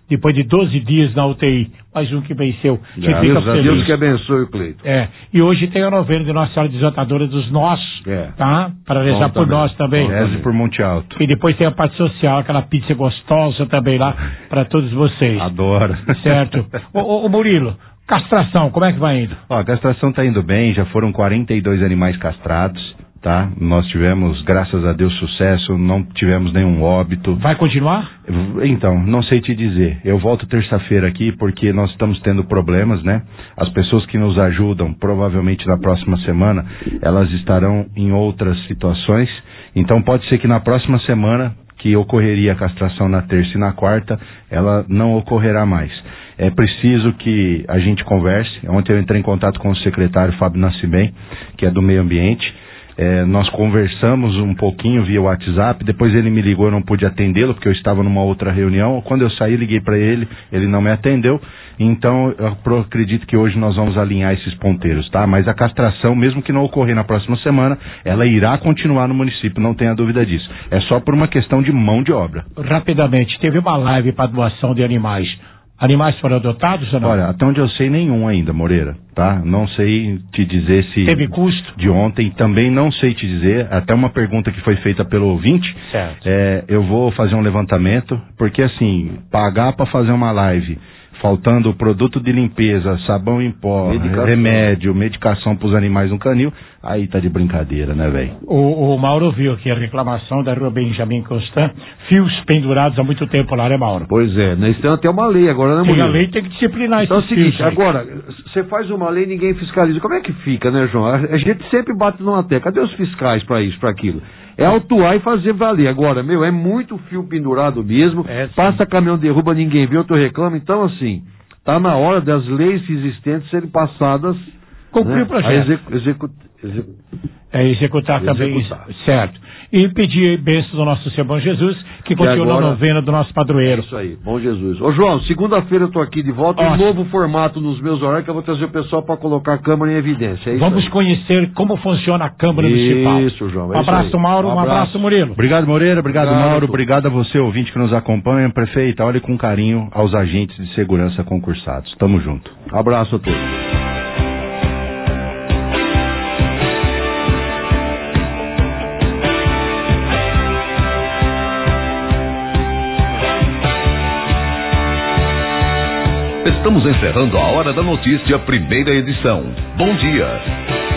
depois de 12 dias na UTI. Mais um que venceu. Graças a Deus que abençoe o Cleito. E hoje tem a novena de Nossa Senhora Desatadora dos Nossos, tá? Para rezar por nós também. Reze por Monte Alto. E depois tem a parte social, aquela pizza gostosa também lá para todos vocês. Adoro. Certo. Ô Murilo, castração, como é que vai indo? A castração tá indo bem, já foram 42 animais castrados. Tá? Nós tivemos, graças a Deus, sucesso, não tivemos nenhum óbito. Vai continuar? Então, não sei te dizer. Eu volto terça-feira aqui porque nós estamos tendo problemas, né? As pessoas que nos ajudam, provavelmente na próxima semana, elas estarão em outras situações. Então pode ser que na próxima semana, que ocorreria a castração na terça e na quarta, ela não ocorrerá mais. É preciso que a gente converse. Ontem eu entrei em contato com o secretário Fábio Nascimento, que é do meio ambiente. Nós conversamos um pouquinho via WhatsApp, depois ele me ligou, eu não pude atendê-lo porque eu estava numa outra reunião. Quando eu saí, liguei para ele, ele não me atendeu. Então eu acredito que hoje nós vamos alinhar esses ponteiros, tá? Mas a castração, mesmo que não ocorrer na próxima semana, ela irá continuar no município, não tenha dúvida disso. É só por uma questão de mão de obra. Rapidamente, teve uma live para doação de animais. Animais foram adotados ou não? Olha, até onde eu sei, nenhum ainda, Moreira, tá? Não sei te dizer se... Teve custo? De ontem, também não sei te dizer, até uma pergunta que foi feita pelo ouvinte. Certo. Eu vou fazer um levantamento, porque assim, pagar para fazer uma live, faltando produto de limpeza, sabão em pó, remédio, medicação para os animais no canil, aí tá de brincadeira, né, velho? O Mauro viu aqui a reclamação da rua Benjamin Constant, fios pendurados há muito tempo lá, né, Mauro? Pois é, nesse tem até uma lei agora, né, Murilo? Murilo? A lei tem que disciplinar então esses é o seguinte, fios. agora, você faz uma lei e ninguém fiscaliza. Como é que fica, né, João? A gente sempre bate numa tecla. Cadê os fiscais para isso, para aquilo? É autuar e fazer valer. Agora, é muito fio pendurado mesmo. Passa caminhão, derruba, ninguém vê, outro reclama. Então, assim, tá na hora das leis existentes serem passadas. Cumprir o projeto. Executar também, certo. E pedir bênçãos ao nosso Senhor Bom Jesus, que continua na novena do nosso padroeiro. Isso aí, Bom Jesus. Ô João, segunda-feira eu tô aqui de volta, um novo formato nos meus horários, que eu vou trazer o pessoal para colocar a Câmara em evidência. Vamos conhecer como funciona a Câmara Municipal. Isso, João. Um abraço, Mauro, um abraço, Murilo. Obrigado, Moreira, obrigado, Mauro, obrigado a você, ouvinte que nos acompanha. Prefeita, olhe com carinho aos agentes de segurança concursados. Tamo junto. Abraço a todos. Estamos encerrando a Hora da Notícia, primeira edição. Bom dia.